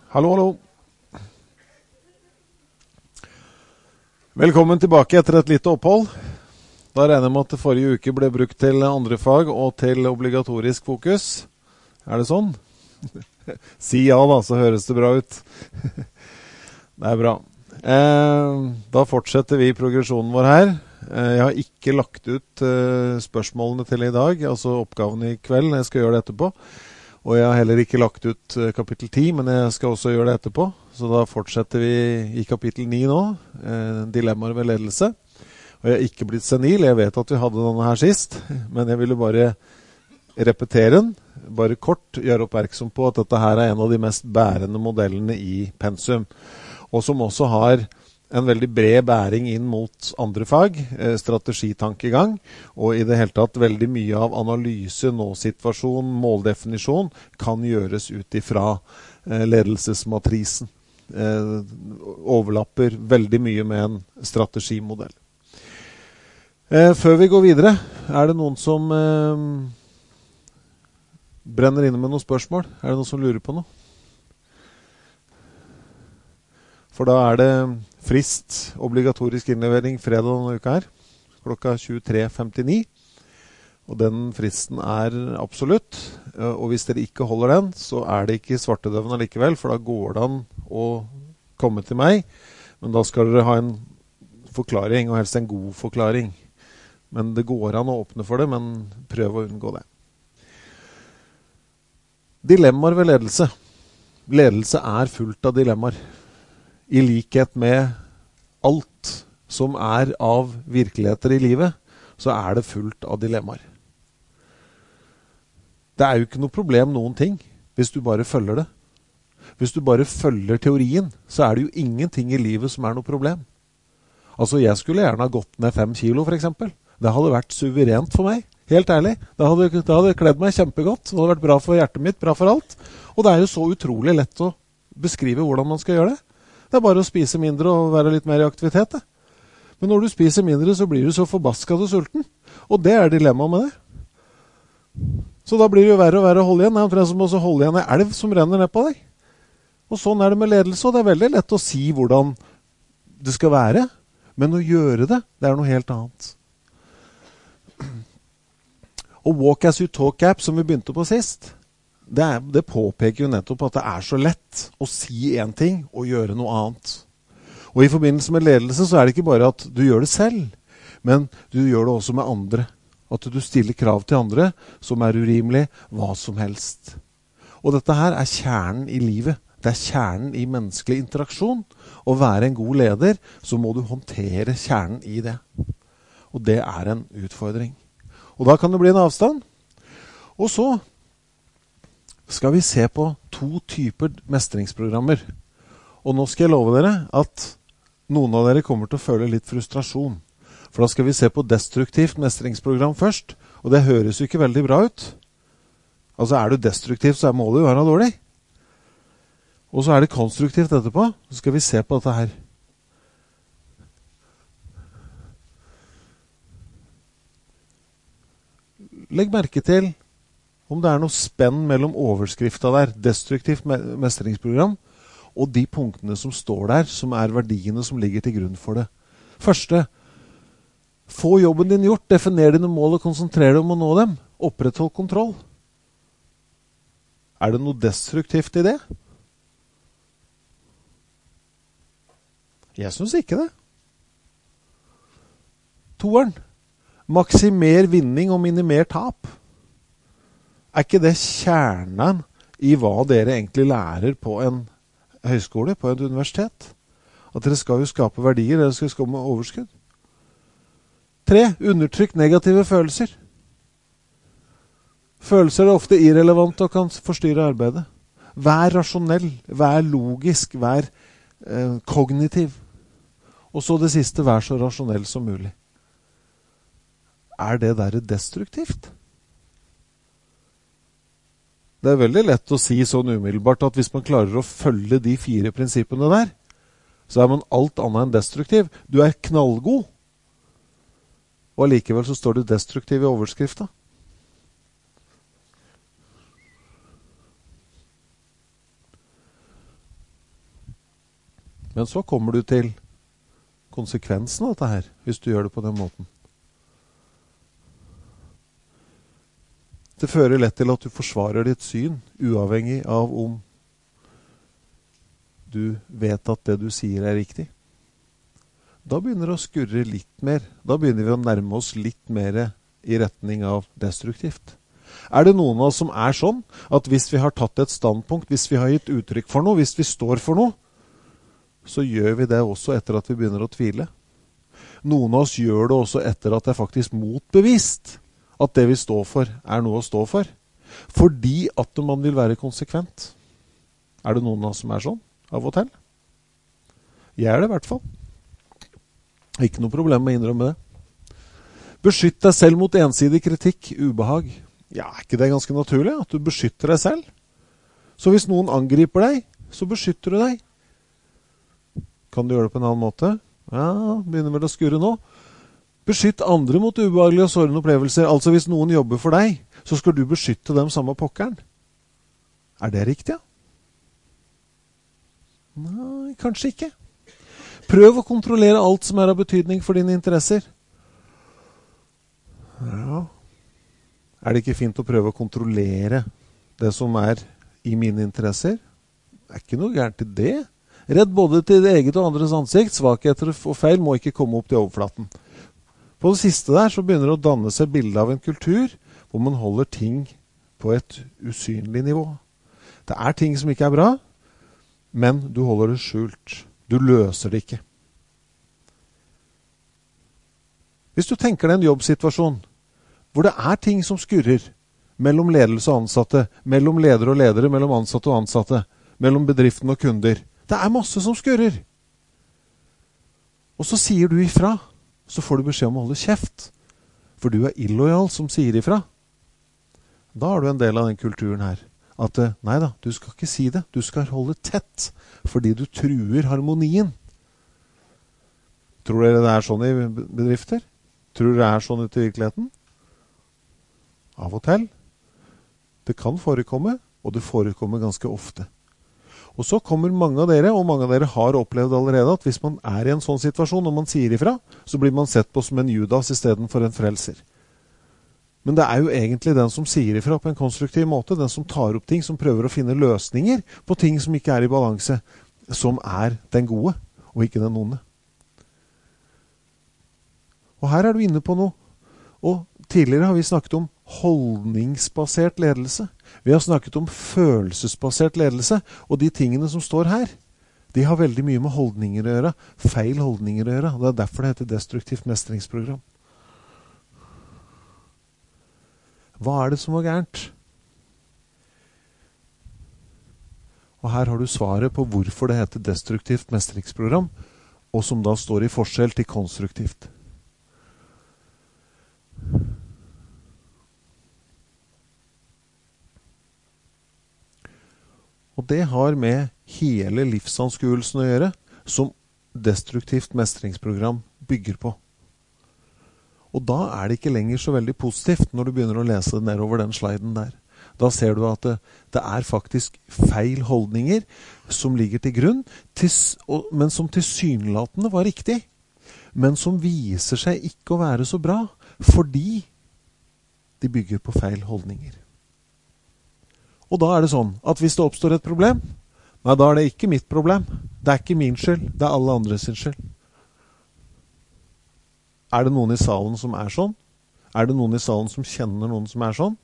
Hallo, hallo. Velkommen tilbake etter et lite opphold. Da regner jeg med at forrige uke ble brukt til andre fag og til obligatorisk fokus. Er det sånn? Si ja da, så høres det bra ut. Det er bra. Da fortsetter vi progresjonen vår her. Jeg har ikke lagt ut spørsmålene til i dag, altså oppgavene i kveld. Jeg skal gjøre det etterpå. Og jeg har heller ikke lagt ut kapittel 10, men jeg skal også gjøre det etterpå. Så da fortsetter vi i kapittel 9 nå, dilemmaer ved ledelse. Og jeg har ikke blitt senil, jeg vet at vi hadde denne her sist, men jeg ville bare repetere den, bare kort gjøre oppmerksom på at dette her er en av de mest bærende modellene i pensum, og som også har en veldig bred bæring inn mot andre fag, strategitankegang, og i det hele tatt veldig mye av analyse, nå-situasjon, måldefinisjon kan gjøres ut ifra ledelsesmatrisen. Overlapper veldig mye med en strategimodell. Før vi går videre, er det noen som brenner inne med noen spørsmål? Er det noen som lurer på noe? For da er det frist, obligatorisk innlevering fredag denne uka her, klokka 23:59. Og den fristen er absolutt, og hvis dere ikke holder den, så er det ikke svartedøven likevel, for da går det an å komme til meg, men da skal dere ha en forklaring, og helst en god forklaring. Men det går an å åpne for det, men prøv å unngå det. Dilemmaer ved ledelse. Ledelse er fullt av dilemmaer. I likhet med alt som er av virkeligheter i livet, så er det fullt av dilemmaer. Det er jo ikke noe problem noen ting, hvis du bare følger det. Hvis du bare følger teorien, så er det jo ingenting i livet som er noe problem. Altså, jeg skulle gjerne ha gått ned 5 kilo, for eksempel. Det hadde vært suverent for meg, helt ærlig. Det hadde kledd meg kjempegodt, det hadde vært bra for hjertet mitt, bra for alt. Og det er jo så utrolig lett å beskrive hvordan man skal gjøre det. Det er bare å spise mindre og være litt mer i aktivitet. Det. Men når du spiser mindre, så blir du så forbasket og sulten. Og det er dilemmaet med det. Så da blir det jo verre og verre å holde igjen. Det er omtrent som å holde igjen en elv som renner ned på deg. Og sånn er det med ledelse, og det er veldig lett å si hvordan det skal være. Men å gjøre det, det er noe helt annet. Og walk as you talk app, som vi begynte på sist, det påpeker jo nettopp at det er så lett å si en ting og gjøre noe annet. Og i forbindelse med ledelse så er det ikke bare at du gjør det selv, men du gjør det også med andre. At du stiller krav til andre som er urimelig, hva som helst. Og dette her er kjernen i livet. Det er kjernen i menneskelig interaksjon. Å være en god leder, så må du håndtere kjernen i det. Og det er en utfordring. Og da kan det bli en avstand. Og så skal vi se på 2 typer mestringsprogrammer. Og nå skal jeg love dere at noen av dere kommer til å føle litt frustrasjon. For da skal vi se på destruktivt mestringsprogram først, og det høres jo ikke veldig bra ut. Altså er du destruktiv, så må det jo være dårlig. Og så er det konstruktivt etterpå, så skal vi se på dette her. Legg merke til om det er noe spenn mellom overskrifta der, destruktivt mestringsprogram, og de punktene som står der, som er verdiene som ligger til grunn for det. Første, få jobben din gjort, definer dine mål og konsentrere deg om å nå dem. Oppretthold kontroll. Er det noe destruktivt i det? Jeg synes ikke det. Toeren, maksimer vinning og minimer tap. Er ikke det kjernen i hva dere egentlig lærer på en høyskole, på et universitet? At dere skal jo skape verdier, dere skal skape overskudd. 3. Undertrykk negative følelser. Følelser er ofte irrelevante og kan forstyrre arbeidet. Vær rasjonell, vær logisk, vær kognitiv. Og så det siste, vær så rasjonell som mulig. Er det der destruktivt? Det er veldig lett å si sånn umiddelbart at hvis man klarer å følge de 4 prinsippene der, så er man alt annet enn destruktiv. Du er knallgod, og allikevel så står det destruktiv i overskrifta. Men så kommer du til konsekvensen av dette her, hvis du gjør det på den måten. Det fører lett til at du forsvarer ditt syn, uavhengig av om du vet at det du sier er riktig. Da begynner det å skurre litt mer. Da begynner vi å nærme oss litt mer i retning av destruktivt. Er det noen av oss som er sånn, at hvis vi har tatt et standpunkt, hvis vi har gitt uttrykk for noe, hvis vi står for noe, så gjør vi det også etter at vi begynner å tvile. Noen av oss gjør det også etter at det er faktisk motbevist at det vi står for er noe å stå for. Fordi at man vil være konsekvent. Er det noen av oss som er sånn, av og til? Jeg er det i hvert fall. Ikke noe problem med å innrømme det. Beskytt deg selv mot ensidig kritikk, ubehag. Ja, er ikke det ganske naturlig at du beskytter deg selv? Så hvis noen angriper deg, så beskytter du deg. Kan du gjøre det på en annen måte? Ja, begynner vel å skurre nå. Beskytt andre mot ubehagelige og sårende opplevelser. Altså hvis noen jobber for deg, så skal du beskytte dem samme pokkeren. Er det riktig? Ja? Nei, kanskje ikke. Prøv å kontrollere alt som er av betydning for dine interesser. Ja. Er det ikke fint å prøve å kontrollere det som er i mine interesser? Det er ikke noe gærent i det. Redd både til det eget og andres ansikt. Svakheter og feil må ikke komme opp til overflaten. På det siste der så begynner det å danne seg bilde av en kultur hvor man holder ting på et usynlig nivå. Det er ting som ikke er bra, men du holder det skjult. Du løser det ikke. Hvis du tenker deg en jobbsituasjon hvor det er ting som skurrer mellom ledelse og ansatte, mellom ledere og ledere, mellom ansatte og ansatte, mellom bedriften og kunder. Det er masse som skurrer. Og så sier du ifra, så får du beskjed om å holde kjeft, for du er illojal som sier ifra. Da har du en del av den kulturen her. At nei da, du skal ikke si det, du skal holde tett, fordi du truer harmonien. Tror dere det er sånn i bedrifter? Tror dere det er sånn ute i virkeligheten? Av og til. Det kan forekomme, og det forekommer ganske ofte. Og så kommer mange av dere, og mange av dere har opplevd allerede, at hvis man er i en sånn situasjon, og man sier ifra, så blir man sett på som en Judas i stedet for en frelser. Men det er jo egentlig den som sier ifra på en konstruktiv måte, den som tar opp ting, som prøver å finne løsninger på ting som ikke er i balanse, som er den gode, og ikke den onde. Og her er du inne på noe. Og tidligere har vi snakket om holdningsbasert ledelse. Vi har snakket om følelsesbasert ledelse, og de tingene som står her, de har veldig mye med holdninger å gjøre, feil holdninger å gjøre. Det er derfor det heter destruktivt mestringsprogram. Hva er det som var gærent? Og her har du svaret på hvorfor det heter destruktivt mestringsprogram, og som da står i forskjell til konstruktivt. Og det har med hele livsanskuelsen å gjøre, som destruktivt mestringsprogram bygger på. Og da er det ikke lenger så veldig positivt når du begynner å lese nedover den sliden der. Da ser du at det er faktisk feil holdninger som ligger til grunn, men som tilsynelatende var riktig, men som viser seg ikke å være så bra, fordi de bygger på feil holdninger. Og da er det sånn at hvis det oppstår et problem, nei, da er det ikke mitt problem. Det er ikke min skyld, det er alle andres skyld. Er det noen i salen som er sånn? Er det noen i salen som kjenner noen som er sånn?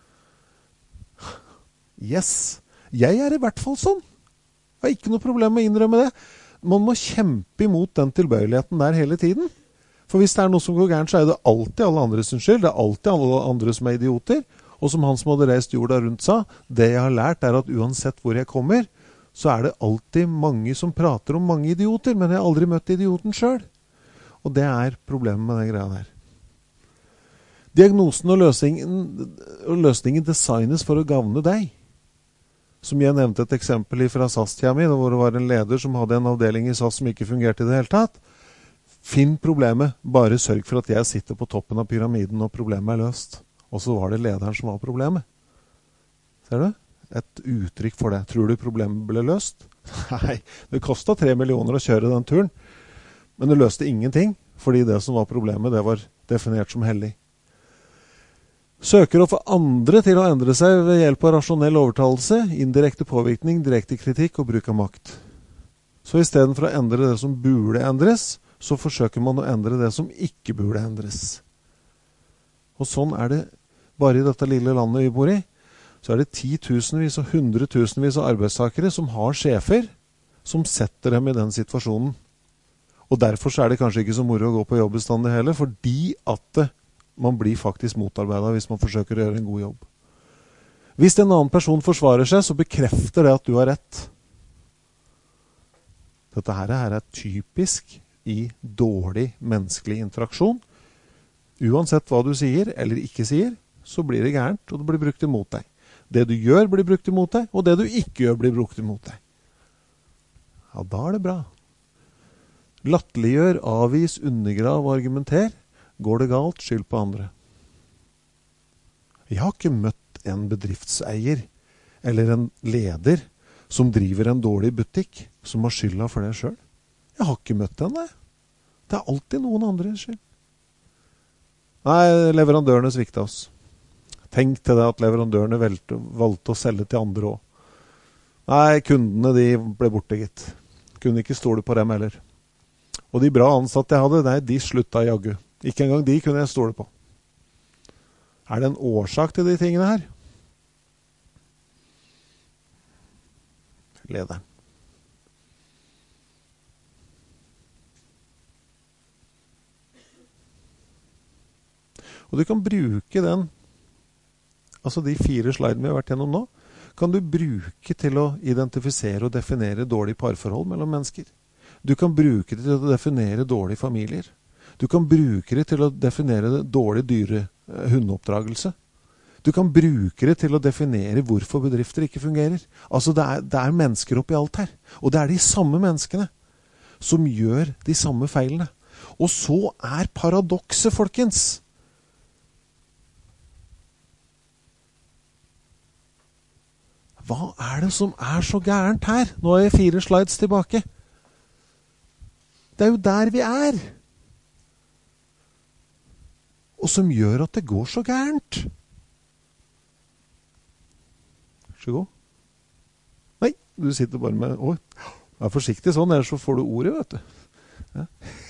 Yes, jeg er i hvert fall sånn. Jeg har ikke noe problem med å innrømme det. Man må kjempe imot den tilbøyeligheten der hele tiden. For hvis det er noe som går gærent, så er det alltid alle andres skyld. Det er alltid alle andre som er idioter. Og som han som hadde reist jorda rundt sa, det jeg har lært er at uansett hvor jeg kommer, så er det alltid mange som prater om mange idioter, men jeg har aldri møtt idioten selv. Og det er problemet med den greia der. Diagnosen og løsningen designes for å gavne deg. Som jeg nevnte et eksempel fra SAS-tida mi, hvor det var en leder som hadde en avdeling i SAS som ikke fungerte i det hele tatt. Finn problemet, bare sørg for at jeg sitter på toppen av pyramiden og problemet er løst. Og så var det lederen som var problemet. Ser du? Et uttrykk for det. Tror du problemet ble løst? Nei, det kostet 3 millioner å kjøre den turen, men det løste ingenting, fordi det som var problemet, det var definert som hellig. Søker å få andre til å endre seg ved hjelp av rasjonell overtalelse, indirekte påvirkning, direkte kritikk og bruk av makt. Så i stedet for å endre det som burde endres, så forsøker man å endre det som ikke burde endres. Og sånn er det bare i dette lille landet vi bor i. Så er det 10.000-vis og 100.000-vis av arbeidstakere som har sjefer som setter dem i den situasjonen. Og derfor så er det kanskje ikke så moro å gå på jobb bestandig heller, fordi at man blir faktisk motarbeidet hvis man forsøker å gjøre en god jobb. Hvis en annen person forsvarer seg, så bekrefter det at du har rett. Dette her er typisk i dårlig menneskelig interaksjon. Uansett hva du sier eller ikke sier, så blir det gærent, og det blir brukt imot deg. Det du gjør blir brukt imot deg, og det du ikke gjør blir brukt imot deg. Ja, da er det bra. Latterliggjør, avvis, undergrav og argumenter. Går det galt, skyld på andre. Jeg har ikke møtt en bedriftseier eller en leder som driver en dårlig butikk, som har skylda for det selv. Jeg har ikke møtt den, det. Det er alltid noen andre skyld. Nei, leverandørene svikta oss. Tenk til det at leverandørene valgte å selge til andre også. Nei, kundene de ble borte, gitt. Kunne ikke stole på dem heller. Og de bra ansatte jeg hadde, nei, de slutta jaggu. Ikke engang de kunne jeg stole på. Er det en årsak til de tingene her? Lederen. Og du kan bruke den, altså de 4 slidene vi har vært gjennom nå, kan du bruke til å identifisere og definere dårlige parforhold mellom mennesker. Du kan bruke det til å definere dårlige familier. Du kan bruke det til å definere dårlig hundeoppdragelse. Du kan bruke det til å definere hvorfor bedrifter ikke fungerer. Altså det er mennesker oppi alt her. Og det er de samme menneskene som gjør de samme feilene. Og så er paradokset, folkens. Hva er det som er så gærent her? Nå er jeg 4 slides tilbake. Det er jo der vi er. Og som gjør at det går så gærent. Vær så god. Nei, du sitter bare med... Oi, vær forsiktig sånn, ellers så får du ordet, vet du. Ja.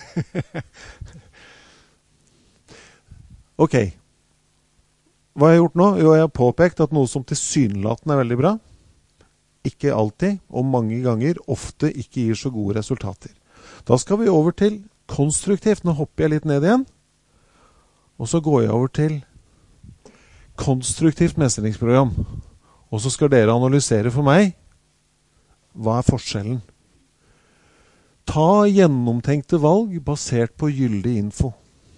Ok. Hva har jeg gjort nå? Jo, jeg har påpekt at noe som tilsynelatende er veldig bra, ikke alltid, og mange ganger, ofte ikke gir så gode resultater. Da skal vi over til konstruktivt. Nå hopper jeg litt ned igjen. Og så går jeg over til konstruktivt mestringsprogram. Og så skal dere analysere for meg hva er forskjellen. Ta gjennomtenkte valg basert på gyldig info.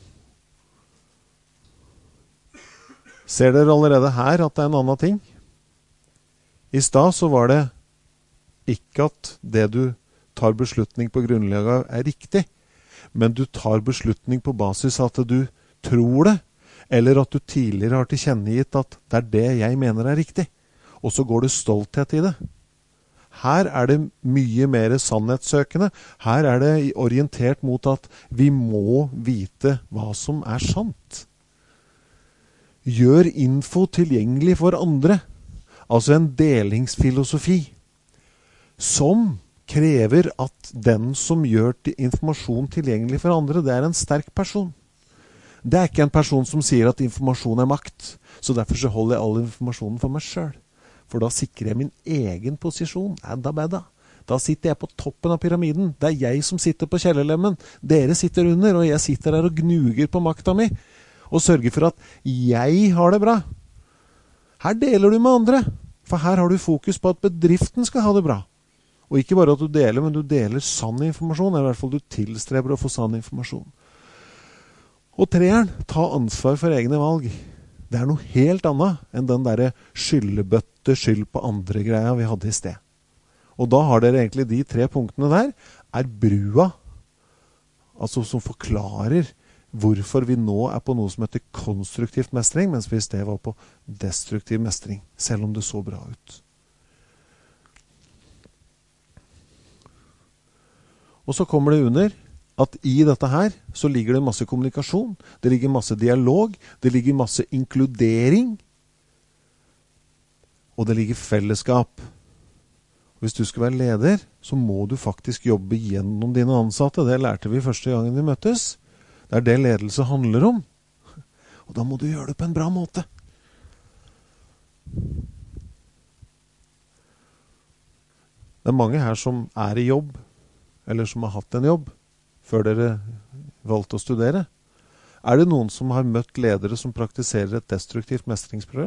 Ser dere allerede her at det er en annen ting? I stad så var det ikke at det du tar beslutning på grunnlag av er riktig, men du tar beslutning på basis av at du tror det, eller at du tidligere har tilkjennegitt at det er det jeg mener er riktig, og så går det stolthet i det. Her er det mye mer sannhetssøkende. Her er det orientert mot at vi må vite hva som er sant. Gjør info tilgjengelig for andre. Altså en delingsfilosofi som krever at den som gjør informasjon tilgjengelig for andre, det er en sterk person. Det er ikke en person som sier at informasjon er makt, så derfor så holder jeg all informasjonen for meg selv. For da sikrer jeg min egen posisjon. Da sitter jeg på toppen av pyramiden. Det er jeg som sitter på kjellerlemmen. Dere sitter under, og jeg sitter der og gnuger på makta mi, og sørger for at jeg har det bra. Her deler du med andre, for her har du fokus på at bedriften skal ha det bra. Og ikke bare at du deler, men du deler sann informasjon, eller i hvert fall du tilstreber å få sann informasjon. Og 3, ta ansvar for egne valg. Det er noe helt annet enn den der skyldebøtte, skyld på andre greia vi hadde i sted. Og da har dere egentlig de 3 punktene der, er brua, altså som forklarer hvorfor vi nå er på noe som heter konstruktivt mestring, mens vi i sted var på destruktiv mestring, selv om det så bra ut. Og så kommer det under at i dette her så ligger det masse kommunikasjon, det ligger masse dialog, det ligger masse inkludering, og det ligger fellesskap. Hvis du skal være leder, så må du faktisk jobbe gjennom dine ansatte. Det lærte vi første gangen vi møttes. Det det ledelse handler om. Og da må du gjøre det på en bra måte. Det mange her som i jobb, eller som har hatt en jobb, før dere valgte å studere. Det noen som har møtt ledere som praktiserer et destruktivt mestringsprogram?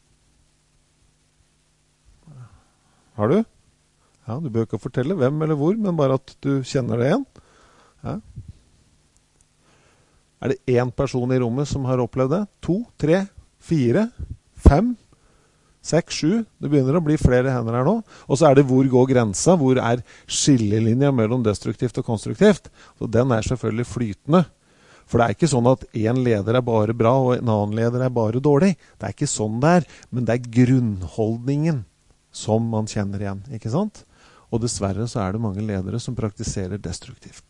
Har du? Ja, du bør ikke fortelle hvem eller hvor, men bare at du kjenner det igjen. Ja. Det én person i rommet som har opplevd det? 2, 3, 4, 5, 6, 7. Det begynner å bli flere hender her nå. Og så det hvor går grensa, hvor skillelinja mellom destruktivt og konstruktivt. Så den selvfølgelig flytende. For det ikke sånn at en leder bare bra, og en annen leder bare dårlig. Det ikke sånn det men det grunnholdningen som man kjenner igjen, ikke sant? Og dessverre så det mange ledere som praktiserer destruktivt.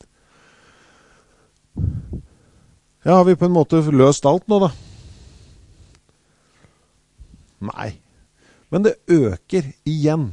Ja, har vi på en måte løst alt nå da? Nei. Men det øker igjen.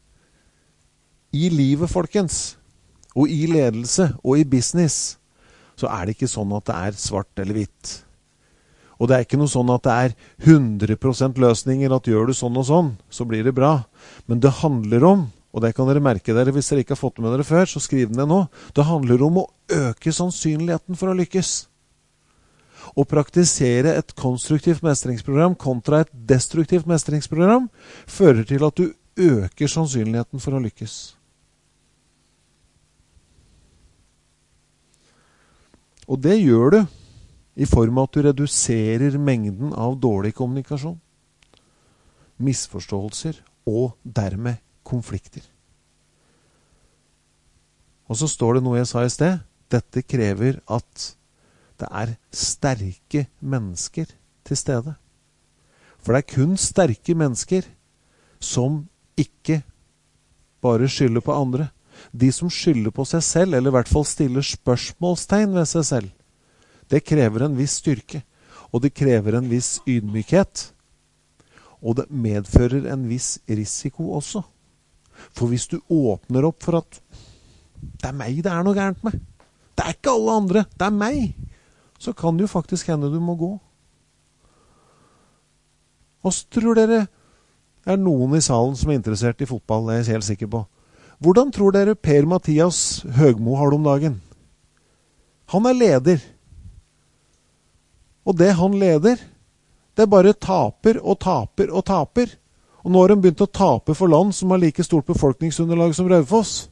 I livet, folkens, og i ledelse, og i business, så det ikke sånn at det svart eller hvitt. Og det ikke noe sånn at det 100% løsninger, at gjør du sånn og sånn, så blir det bra. Men det handler om, og det kan dere merke dere hvis dere ikke har fått med dere før, så skriv det nå. Det handler om å øke sannsynligheten for å lykkes. Å praktisere et konstruktivt mestringsprogram kontra et destruktivt mestringsprogram fører til at du øker sannsynligheten for å lykkes. Og det gjør du i form av at du reduserer mengden av dårlig kommunikasjon, misforståelser og dermed konflikter. Og så står det noe jeg sa i sted. Dette krever at det sterke mennesker til stede. For det kun sterke mennesker som ikke bare skylder på andre. De som skylder på seg selv, eller i hvert fall stiller spørsmålstegn ved seg selv, det krever en viss styrke, og det krever en viss ydmykhet. Og det medfører en viss risiko også. For hvis du åpner opp for at det meg det noe gærent med, det ikke alle andre, det meg, så kan det jo faktisk hende du må gå. Og så tror dere noen i salen som interessert i fotball, det jeg helt sikker på. Hvordan tror dere Per-Mathias Høgmo har det om dagen? Han leder. Og det han leder, det bare taper og taper og taper. Og nå har de begynt å tape for land som har like stort befolkningsunderlag som Raufoss.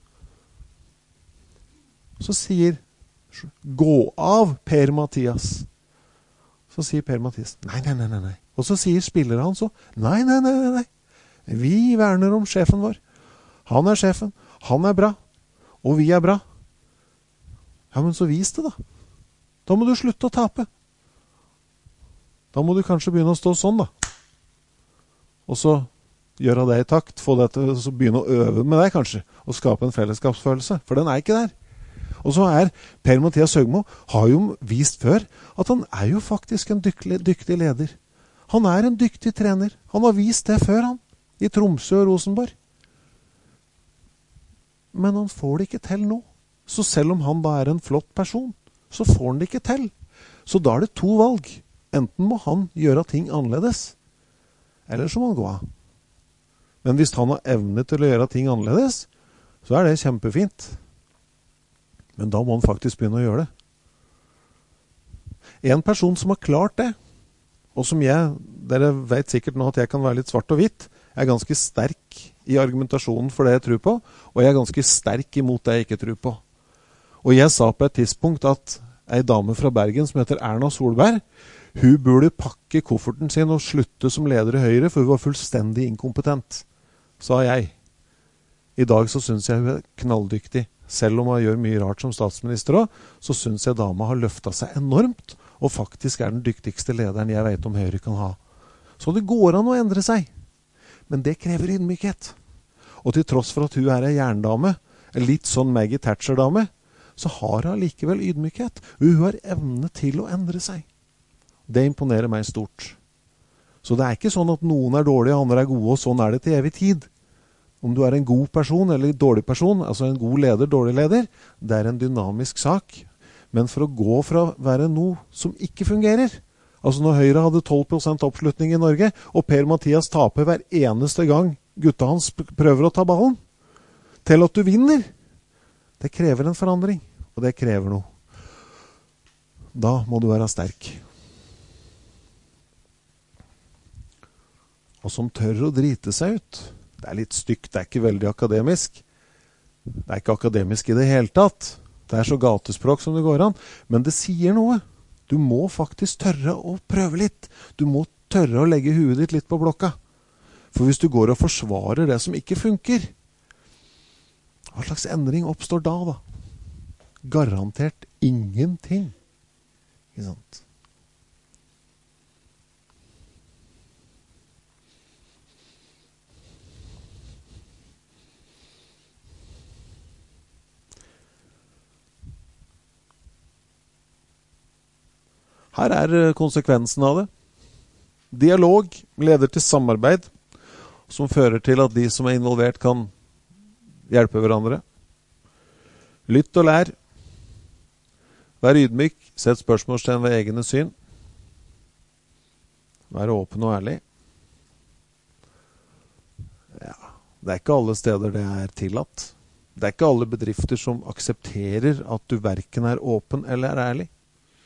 Så sier gå av Per-Mathias. Så sier Per-Mathias nei. Og så sier spillere han så nei. Vi verner om sjefen vår. Han sjefen. Han bra. Og vi bra. Ja, men så vis det da. Da må du slutte å tape. Da må du kanskje begynne å stå sånn da. Og så gjøre det i takt. Få det til å begynne å øve med deg kanskje. Og skape en fellesskapsfølelse. For den ikke der. Og så Per-Mathias Høgmo har jo vist før at han jo faktisk en dyktig leder. Han en dyktig trener. Han har vist det før han, i Tromsø og Rosenborg. Men han får det ikke til nå. Så selv om han da en flott person, så får han det ikke til. Så da det 2 valg. Enten må han gjøre ting annerledes, eller så må han gå av. Men hvis han har evne til å gjøre ting annerledes, så det kjempefint. Men da må han faktisk begynne å gjøre det. En person som har klart det, og som dere vet sikkert nå at jeg kan være litt svart og hvitt, ganske sterk i argumentasjonen for det jeg tror på, og jeg ganske sterk imot det jeg ikke tror på. Og jeg sa på et tidspunkt at en dame fra Bergen som heter Erna Solberg, hun burde pakke kofferten sin og slutte som leder i Høyre, for hun var fullstendig inkompetent, sa jeg. I dag så synes jeg hun knalldyktig. Selv om hun gjør mye rart som statsminister også, så synes jeg dama har løftet seg enormt, og faktisk den dyktigste lederen jeg vet om Høyre kan ha. Så det går an å endre seg. Men det krever ydmykhet. Og til tross for at hun en jerndame, litt sånn Maggie Thatcher-dame, så har hun likevel ydmykhet. Hun har evne til å endre seg. Det imponerer meg stort. Så det er ikke sånn at noen er dårlige og andre er gode, og sånn er det til evig tid. Om du er en god person eller en dårlig person, altså en god leder, dårlig leder, det er en dynamisk sak. Men for å gå fra å være noe som ikke fungerer, altså når Høyre hadde 12% oppslutning i Norge, og Per-Mathias taper hver eneste gang gutta hans prøver å ta ballen, til at du vinner, det krever en forandring, og det krever noe. Da må du være sterk. Og som tør å drite seg ut. Det er litt stygt, det er ikke veldig akademisk. Det er ikke akademisk i det hele tatt. Det er så gatespråk som det går an. Men det sier noe. Du må faktisk tørre å prøve litt. Du må tørre å legge huet ditt litt på blokka. For hvis du går og forsvarer det som ikke funker, hva slags endring oppstår da? Garantert ingenting. Ikke sant? Her er konsekvensen av det. Dialog leder til samarbeid, som fører til at de som er involvert kan hjelpe hverandre. Lytt og lær. Vær ydmyk, sett spørsmålstegn ved egne syn. Vær åpen og ærlig. Ja, det er ikke alle steder det er tillatt. Det er ikke alle bedrifter som aksepterer at du hverken er åpen eller er ærlig.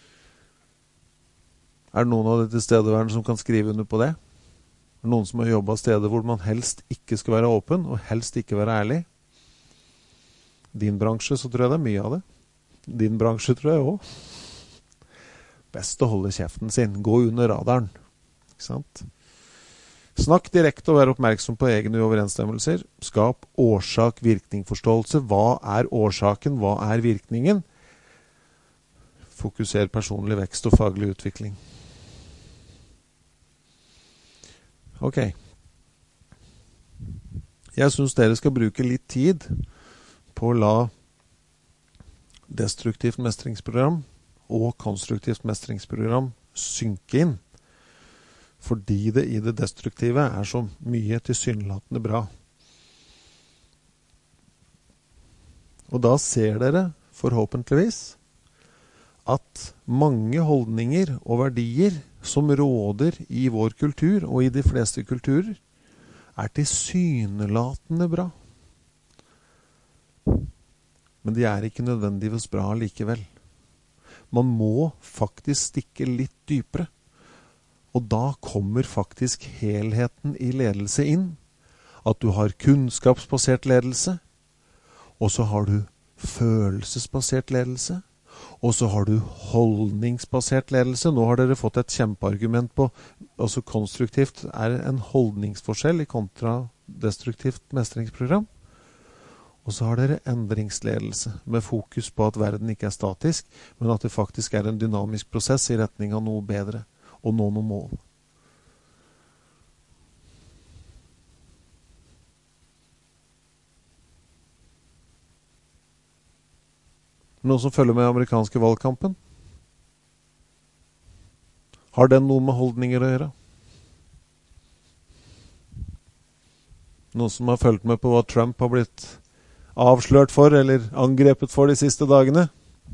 Er det noen av de tilstedeværende som kan skrive under på det? Er det noen som har jobbet steder hvor man helst ikke skal være åpen, og helst ikke være ærlig? Din bransje, så tror jeg det er mye av det. Din bransje tror jeg også. Best å holde kjeften sin. Gå under radaren. Ikke sant? Snakk direkte og vær oppmerksom på egne uoverensstemmelser. Skap årsak-virkning-forståelse. Hva er årsaken? Hva er virkningen? Fokuser personlig vekst og faglig utvikling. Ok. Jeg synes dere skal bruke litt tid på å la destruktivt mestringsprogram og konstruktivt mestringsprogram synke inn. Fordi det i det destruktive er så mye tilsynelatende bra. Og da ser dere, forhåpentligvis, at mange holdninger og verdier som råder i vår kultur og i de fleste kulturer, er tilsynelatende bra. Men de er ikke nødvendigvis bra likevel. Man må faktisk stikke litt dypere. Og da kommer faktisk helheten i ledelse inn. At du har kunnskapsbasert ledelse, og så har du følelsesbasert ledelse, og så har du holdningsbasert ledelse. Nå har dere fått et kjempeargument på, altså konstruktivt er en holdningsforskjell i kontra destruktivt mestringsprogram. Og så har dere endringsledelse, med fokus på at verden ikke er statisk, men at det faktisk er en dynamisk prosess i retning av noe bedre, og nå noe mål. Noen som følger med i amerikanske valgkampen? Har den noe med holdninger å gjøre? Noen som har følt med på hva Trump har blitt avslørt for, eller angrepet for de siste dagene?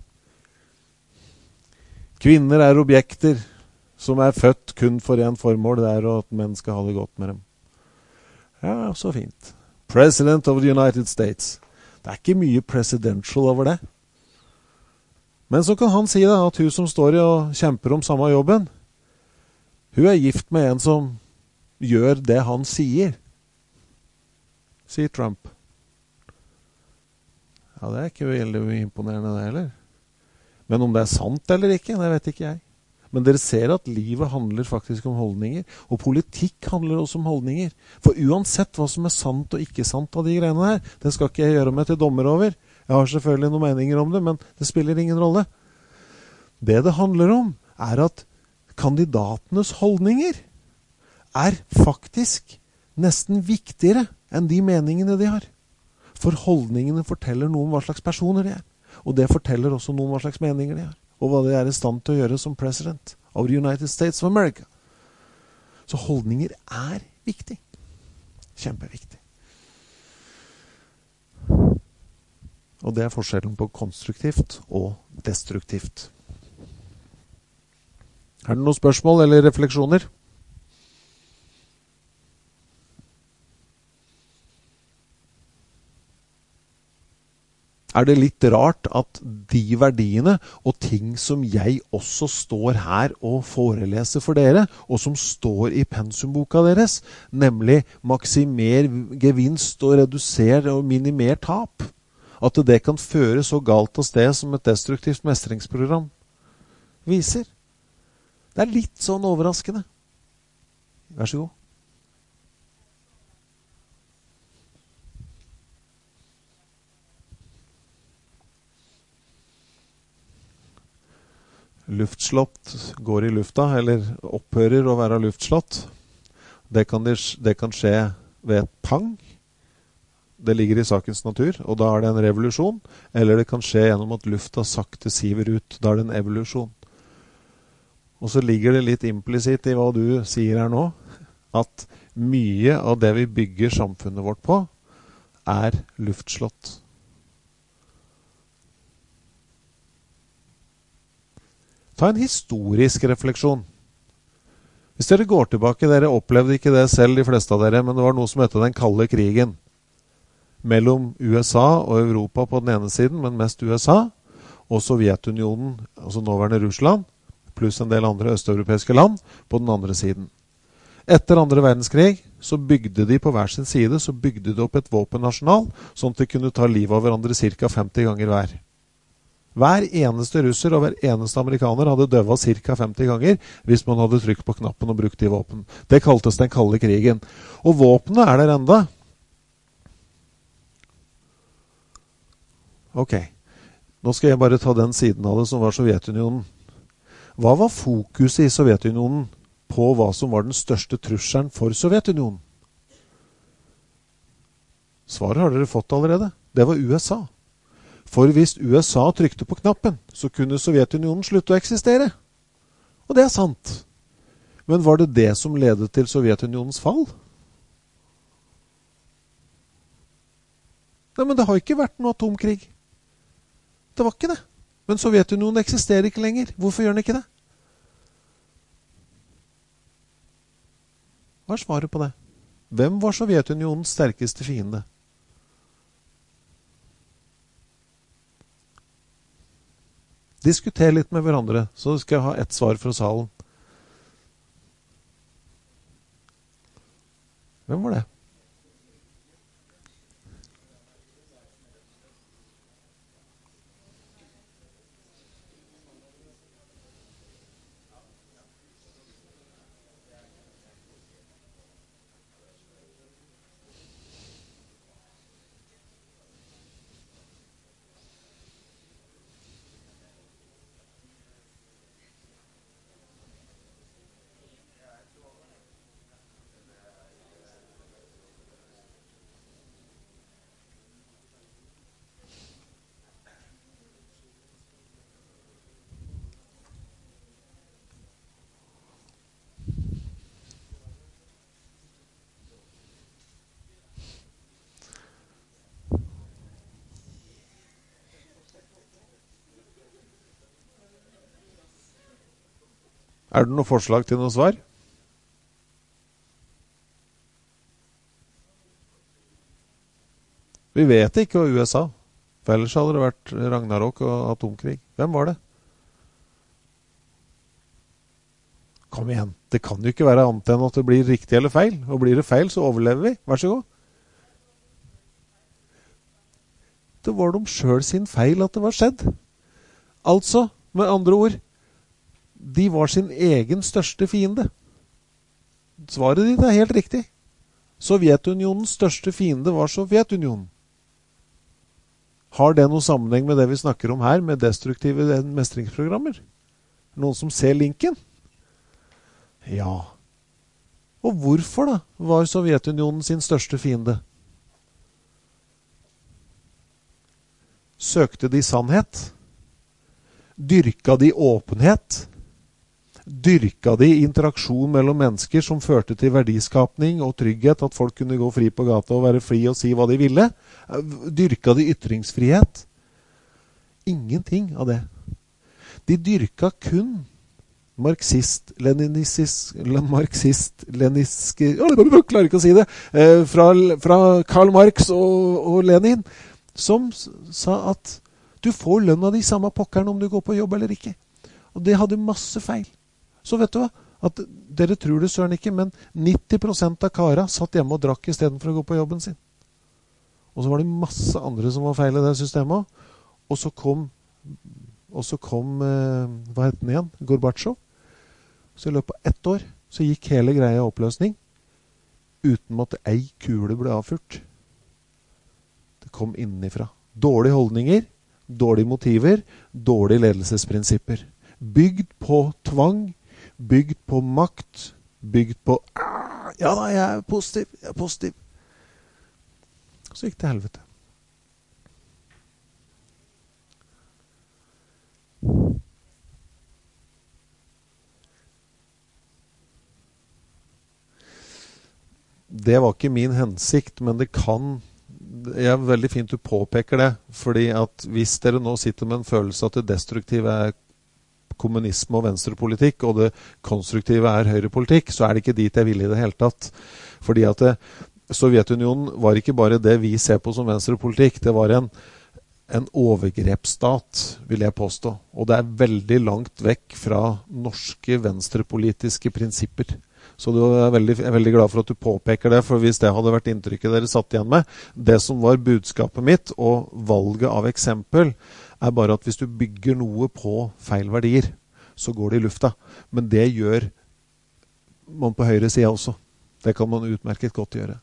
Kvinner er objekter som er født kun for en formål, det er at menn skal ha det godt med dem. Ja, så fint. President of the United States. Det er ikke mye presidential over det. Men så kan han si da, at hun som står i og kjemper om samme jobben, hun er gift med en som gjør det han sier. Sier Trump. Ja, det er ikke veldig imponerende det heller. Men om det er sant eller ikke, det vet ikke jeg. Men dere ser at livet handler faktisk om holdninger, og politikk handler også om holdninger. For uansett hva som er sant og ikke sant av de greiene her, det skal ikke jeg gjøre meg til dommer over. Jeg har selvfølgelig noen meninger om det, men det spiller ingen rolle. Det handler om er at kandidatenes holdninger er faktisk nesten viktigere enn de meningene de har. For holdningene forteller noe om hva slags personer de er. Og det forteller også noe om hva slags meninger de har. Og hva de er i stand til å gjøre som president of the United States of America. Så holdninger er viktig. Kjempeviktig. Og det er forskjellen på konstruktivt og destruktivt. Er det noen spørsmål eller refleksjoner? Er det litt rart at de verdiene og ting som jeg også står her og foreleser for dere, og som står i pensumboka deres, nemlig maksimer gevinst og reduser og minimer tap, at det kan føre så galt av sted som et destruktivt mestringsprogram viser? Det er litt sånn overraskende. Vær så god. Luftslott går i lufta, eller opphører å være luftslott. Det kan skje ved et pang. Det ligger i sakens natur, og da er det en revolusjon. Eller det kan skje gjennom at lufta sakte siver ut. Da er det en evolusjon. Og så ligger det litt implisitt i hva du sier her nå, at mye av det vi bygger samfunnet vårt på, er luftslott. Ta en historisk refleksjon. Hvis dere går tilbake, dere opplevde ikke det selv, de fleste av dere, men det var noe som heter den kalde krigen. Mellom USA og Europa på den ene siden, men mest USA, og Sovjetunionen, altså nåværende Russland, pluss en del andre østeuropeiske land, på den andre siden. Etter andre verdenskrig så bygde de på hver sin side, så bygde de opp et våpennasjonal, sånn at de kunne ta livet av hverandre ca. 50 ganger hver. Hver eneste russer og hver eneste amerikaner hadde døva ca. 50 ganger hvis man hadde trykt på knappen og brukt de våpen. Det kaltes den kalde krigen. Og våpnene er der enda. Ok, nå skal jeg bare ta den siden av det som var Sovjetunionen. Hva var fokuset i Sovjetunionen på hva som var den største trusselen for Sovjetunionen? Svaret har dere fått allerede. Det var USA. For hvis USA trykte på knappen, så kunne Sovjetunionen slutte å eksistere. Og det er sant. Men var det det som ledet til Sovjetunionens fall? Nei, men det har ikke vært noe atomkrig. Det var ikke det. Men Sovjetunionen eksisterer ikke lenger. Hvorfor gjør den ikke det? Hva er svaret på det? Hvem var Sovjetunionens sterkeste fiende? Diskuter litt med hverandre, så skal jeg ha ett svar fra salen. Hvem var det? Er det noe forslag til noe svar? Vi vet ikke hva USA. For ellers hadde det vært Ragnarok og atomkrig. Hvem var det? Kom igjen. Det kan jo ikke være annet enn at det blir riktig eller feil. Og blir det feil, så overlever vi. Vær så god. Det var de selv sin feil at det var skjedd. Altså, med andre ord, de var sin egen største fiende. Svaret ditt er helt riktig. Sovjetunionens største fiende var Sovjetunionen. Har det noen sammenheng med det vi snakker om her, med destruktive mestringsprogrammer? Noen som ser linken? Ja. Og hvorfor da var Sovjetunionen sin største fiende? Søkte de sannhet? Dyrka de åpenhet? Dyrka de interaksjon mellom mennesker som førte til verdiskapning og trygghet, at folk kunne gå fri på gata og være fri og si hva de ville? Dyrka de ytringsfrihet? Ingenting av det. De dyrka kun marxist-leninistiske klarer ikke å si det, fra Karl Marx og Lenin, som sa at du får lønn av de samme pokkerne om du går på jobb eller ikke. Og det hadde masse feil. Så vet du hva? At dere tror det søren ikke, men 90% av kara satt hjemme og drakk i stedet for å gå på jobben sin. Og så var det masse andre som var feil i det systemet. Og så kom hva het den igjen? Gorbatsjov. Så i løpet av 1 år så gikk hele greia i oppløsning uten at ei kule ble avfyrt. Det kom innenfra. Dårlige holdninger, dårlige motiver, dårlige ledelsesprinsipper. Bygd på tvang, bygd på makt, bygd på ja da, jeg er positiv. Så gikk det til helvete. Det var ikke min hensikt, men det kan. Det er veldig fint du påpeker det, fordi at hvis dere nå sitter med en følelse at det destruktive er kommunisme og venstrepolitikk, og det konstruktive er høyrepolitikk, så er det ikke dit jeg vil i det hele tatt. Fordi at Sovjetunionen var ikke bare det vi ser på som venstrepolitikk, det var en overgrepsstat, vil jeg påstå. Og det er veldig langt vekk fra norske venstrepolitiske prinsipper. Så jeg er veldig glad for at du påpeker det, for hvis det hadde vært inntrykket dere satt igjen med, det som var budskapet mitt, og valget av eksempel, er bare at hvis du bygger noe på feil verdier, så går det i lufta. Men det gjør man på høyre siden også. Det kan man utmerket godt gjøre.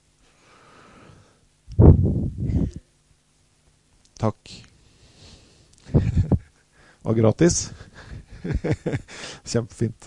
Takk. Var gratis. Kjempefint.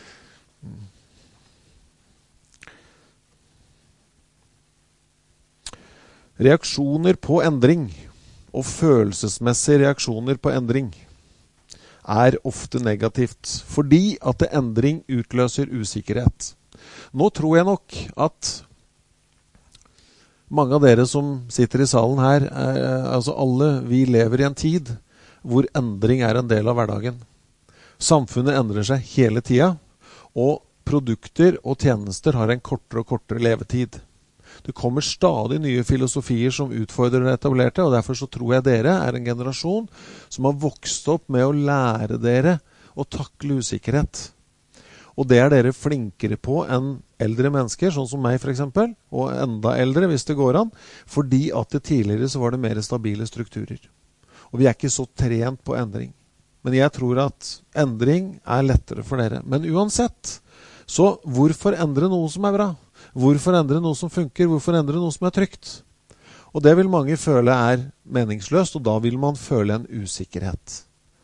Reaksjoner på endring og følelsesmessige reaksjoner på endring er ofte negativt, fordi at endring utløser usikkerhet. Nå tror jeg nok at mange av dere som sitter i salen her, altså alle, vi lever i en tid hvor endring er en del av hverdagen. Samfunnet endrer seg hele tiden, og produkter og tjenester har en kortere og kortere levetid. Det kommer stadig nye filosofier som utfordrer det etablerte, og derfor så tror jeg dere er en generasjon som har vokst opp med å lære dere å takle usikkerhet. Og det er dere flinkere på enn eldre mennesker, sånn som meg for eksempel, og enda eldre hvis det går an, fordi at det tidligere så var det mer stabile strukturer. Og vi er ikke så trent på endring. Men jeg tror at endring er lettere for dere. Men uansett, så hvorfor endre noe som er bra? Hvorfor endre noe som funker? Hvorfor endre noe som er trygt? Og det vil mange føle er meningsløst, og da vil man føle en usikkerhet.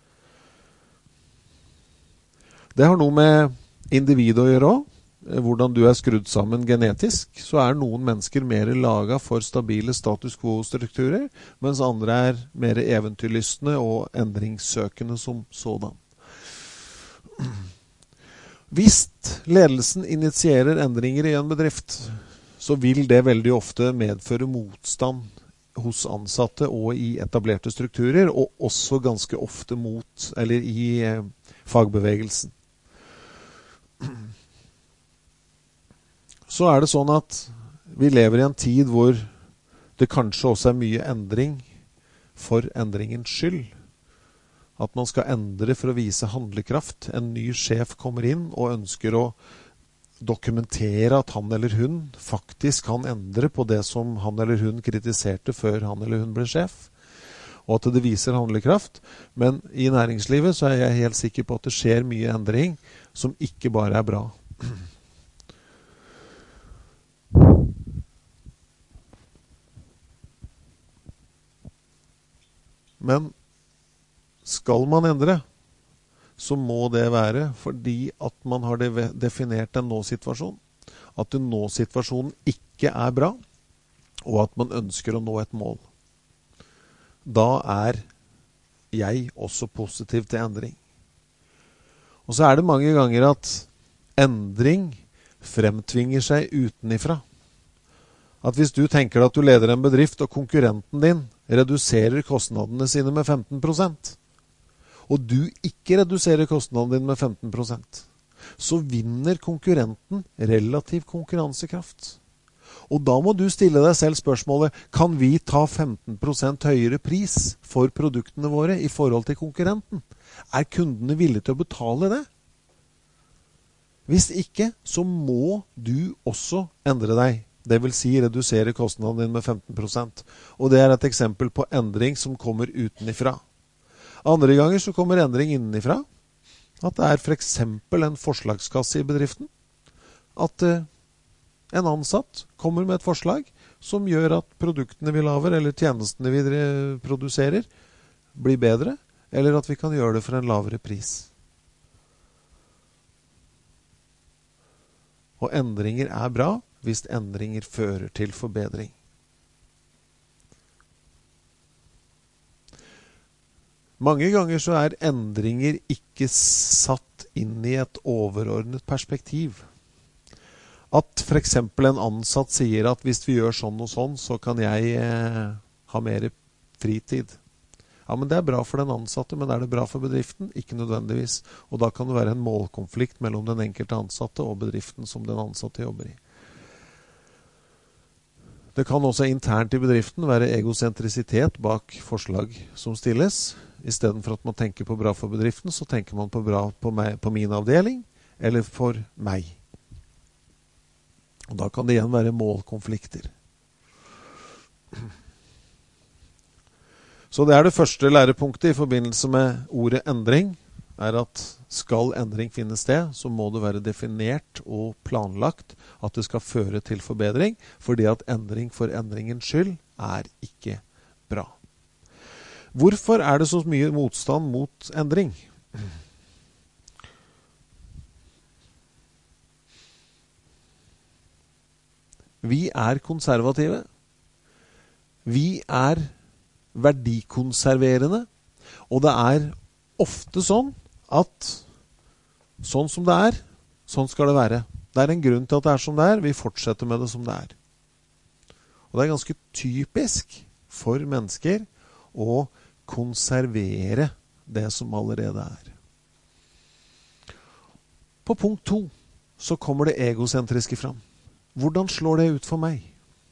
Det har noe med individet å gjøre også. Hvordan du er skrudd sammen genetisk, så er noen mennesker mer laget for stabile status quo-strukturer, mens andre er mer eventyrlystne og endringssøkende som sådan. Hvis ledelsen initierer endringer i en bedrift, så vil det veldig ofte medføre motstand hos ansatte og i etablerte strukturer, og også ganske ofte i fagbevegelsen. Så er det sånn at vi lever i en tid hvor det kanskje også er mye endring for endringens skyld. At man skal endre for å vise handlekraft. En ny sjef kommer inn og ønsker å dokumentere at han eller hun faktisk kan endre på det som han eller hun kritiserte før han eller hun ble sjef. Og at det viser handlekraft. Men i næringslivet så er jeg helt sikker på at det skjer mye endring som ikke bare er bra. Men skal man endre, så må det være fordi at man har definert en nå-situasjon. At den nå-situasjonen ikke er bra, og at man ønsker å nå et mål. da jeg også positiv til endring. Og så det mange ganger at endring fremtvinger seg utenifra. At hvis du tenker at du leder en bedrift, og konkurrenten din reduserer kostnadene sine med 15%, og du ikke reduserer kostnadene dine med 15%, så vinner konkurrenten relativ konkurransekraft. Og da må du stille deg selv spørsmålet, kan vi ta 15% høyere pris for produktene våre i forhold til konkurrenten? Kundene villige til å betale det? Hvis ikke, så må du også endre deg. Det vil si redusere kostnaden din med 15%. Og det et eksempel på endring som kommer utenifra. Andre ganger så kommer endring innenifra. At det for eksempel en forslagskasse i bedriften. At en ansatt kommer med et forslag som gjør at produktene vi lager, eller tjenestene vi produserer, blir bedre, eller at vi kan gjøre det for en lavere pris. Og endringer bra hvis endringer fører til forbedring. Mange ganger så endringer ikke satt inn i et overordnet perspektiv. At for eksempel en ansatt sier at hvis vi gjør sånn og sånn, så kan jeg ha mer fritid. Ja, men det bra for den ansatte, men det bra for bedriften? Ikke nødvendigvis. Og da kan det være en målkonflikt mellom den enkelte ansatte og bedriften som den ansatte jobber i. Det kan også internt i bedriften være egosentrisitet bak forslag som stilles. I stedet for at man tenker på bra for bedriften, så tenker man på bra på min avdeling, eller for meg. Og da kan det igjen være målkonflikter. Så det det første lærepunktet i forbindelse med ordet endring, at skal endring finne sted, så må det være definert og planlagt at det skal føre til forbedring, fordi at endring for endringens skyld ikke bra. Hvorfor det så mye motstand mot endring? Vi konservative. Vi verdikonserverende. Og det ofte sånn at sånn som det sånn skal det være. Det en grunn til at det som det vi fortsetter med det som det Og det ganske typisk for mennesker å konservere det som allerede På punkt 2 så kommer det egosentriske fram. Hvordan slår det ut for meg?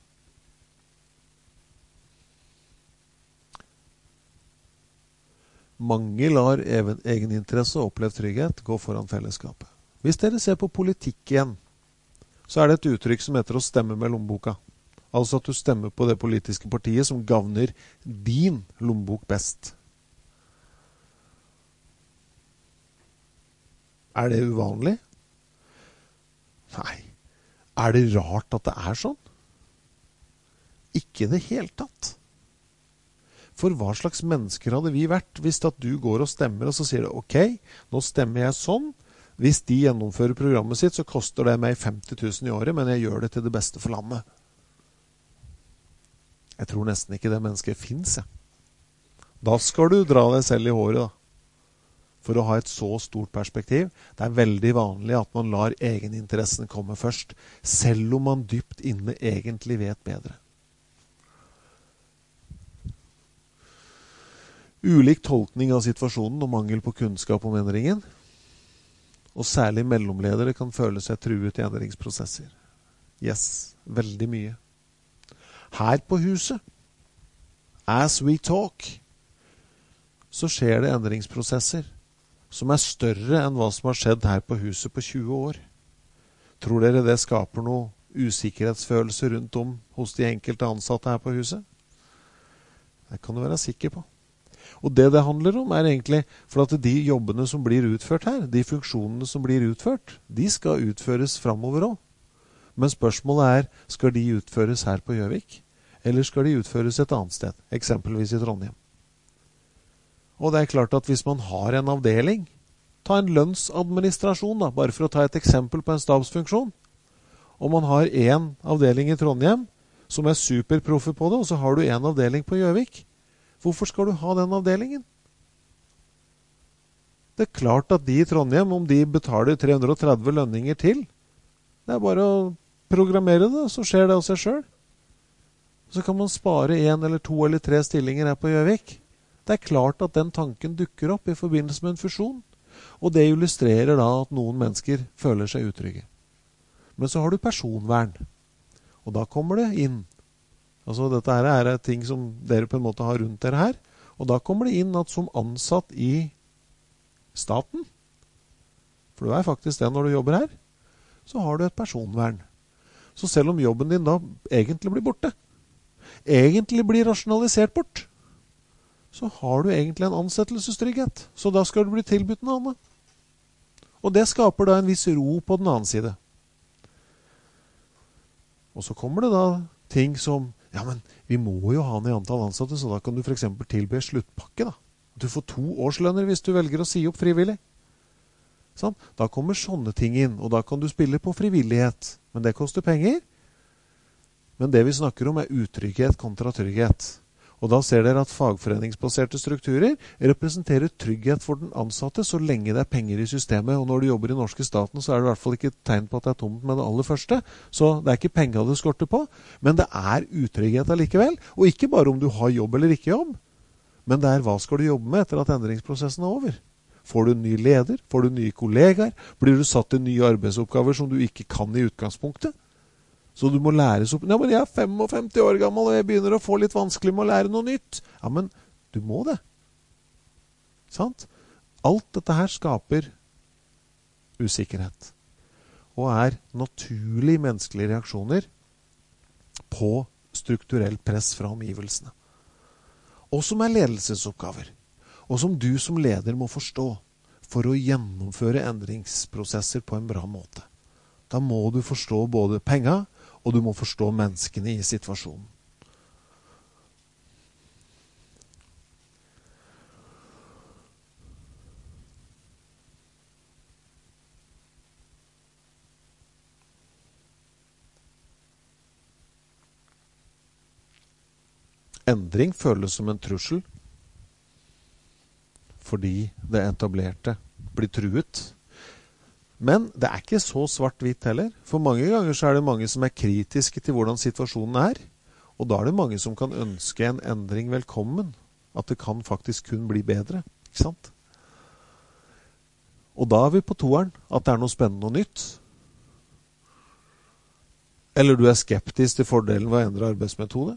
Mange lar egeninteresse og opplevd trygghet gå foran fellesskapet. Hvis dere ser på politikk igjen, så det et uttrykk som heter å stemme med lommeboka. Altså at du stemmer på det politiske partiet som gagner din lommebok best. Det uvanlig? Nei. Det rart at det sånn? Ikke det helt tatt. For hva slags mennesker hadde vi vært hvis at du går og stemmer, og så sier du, ok, nå stemmer jeg sånn. Hvis de gjennomfører programmet sitt, så koster det meg 50 000 i året, men jeg gjør det til det beste for landet. Jeg tror nesten ikke det mennesket finnes, Da skal du dra deg selv i håret, for å ha et så stort perspektiv. Det veldig vanlig at man lar egeninteressen komme først, selv om man dypt inne egentlig vet bedre. Ulik tolkning av situasjonen og mangel på kunnskap om endringen, og særlig mellomledere kan føle seg truet i endringsprosesser. Yes, veldig mye. Her på huset, as we talk, så skjer det endringsprosesser som større enn hva som har skjedd her på huset på 20 år. Tror dere det skaper noe usikkerhetsfølelse rundt om hos de enkelte ansatte her på huset? Det kan du være sikker på. Og det handler om egentlig, for at de jobbene som blir utført her, de funksjonene som blir utført, de skal utføres fremover også. Men spørsmålet skal de utføres her på Gjøvik, eller skal de utføres et annet sted, eksempelvis i Trondheim? Og det klart at hvis man har en avdeling, ta en lønnsadministrasjon da, bare for å ta et eksempel på en stabsfunksjon, og man har en avdeling i Trondheim som superproffe på det, og så har du en avdeling på Gjøvik, Hvorfor skal du ha den avdelingen? Det er klart at de i Trondheim, om de betaler 330 lønninger til, det er bare å programmere det, så skjer det av seg selv. Så kan man spare 1 eller 2 eller 3 stillinger her på Gjøvik. Det er klart at den tanken dukker opp i forbindelse med en fusjon. Og det illustrerer da at noen mennesker føler seg utrygge. Men så har du personvern. Og da kommer det inn. Altså dette her er ting som dere på en måte har rundt dere her. Og da kommer det inn at som ansatt i staten, for du er faktisk det når du jobber her, så har du et personvern. Så selv om jobben din da egentlig blir borte, egentlig blir rasjonalisert bort, så har du egentlig en ansettelsestrygghet. Så da skal du bli tilbudt noe annet. Og det skaper da en viss ro på den annen side. Og så kommer det da ting som, ja, men vi må jo ha ned antall ansatte, så da kan du for eksempel tilby sluttpakke da. Du får 2 årslønner hvis du velger å si opp frivillig. Sånn? Da kommer sånne ting inn, og da kan du spille på frivillighet. Men det koster penger. Men det vi snakker om er utrygghet kontra trygghet. Og da ser dere at fagforeningsbaserte strukturer representerer trygghet for den ansatte så lenge det er penger i systemet. Og når du jobber i norske staten, så er det i hvert fall ikke et tegn på at det er tomt med det aller første. Så det er ikke penger det skorter på, men det er utrygghet allikevel. Og ikke bare om du har jobb eller ikke jobb, men det er hva skal du jobbe med etter at endringsprosessen er over. Får du en ny leder? Får du nye kollegaer? Blir du satt til nye arbeidsoppgaver som du ikke kan i utgangspunktet? Så du må læres opp. Ja, men jeg er 55 år gammel, og jeg begynner å få litt vanskelig med å lære noe nytt. Ja, men du må det. Sant? Alt dette her skaper usikkerhet. Og er naturlige menneskelige reaksjoner på strukturell press fra omgivelsene. Og som er ledelsesoppgaver. Og som du som leder må forstå for å gjennomføre endringsprosesser på en bra måte. Da må du forstå både penger, og du må forstå menneskene i situasjonen. Endring føles som en trussel, fordi det etablerte blir truet. Men det er ikke så svart-hvitt heller. For mange ganger så er det mange som er kritiske til hvordan situasjonen er. Og da er det mange som kan ønske en endring velkommen. At det kan faktisk kun bli bedre. Ikke sant? Og da er vi på toeren. At det er noe spennende og nytt. Eller du er skeptisk til fordelen ved å endre arbeidsmetode.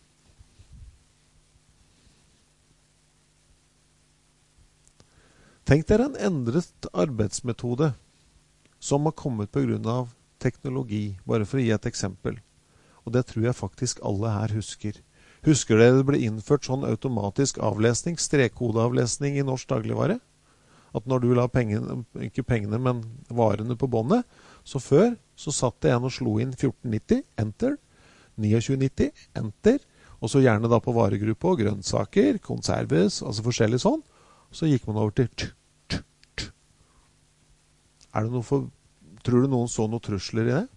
Tenk dere en endret arbeidsmetode som har kommet på grunn av teknologi, bare for å gi et eksempel. Og det tror jeg faktisk alle her husker. Husker dere det ble innført sånn automatisk avlesning, strekkodeavlesning i norsk dagligvare? At når du la pengene, ikke pengene, men varene på båndet, så før så satt det en og slo inn 1490, enter, 2990, enter, og så gjerne da på varegruppe og grønnsaker, konserves, altså forskjellig sånn. Så gikk man over til Er det noe tror du noen så noen trusler i det?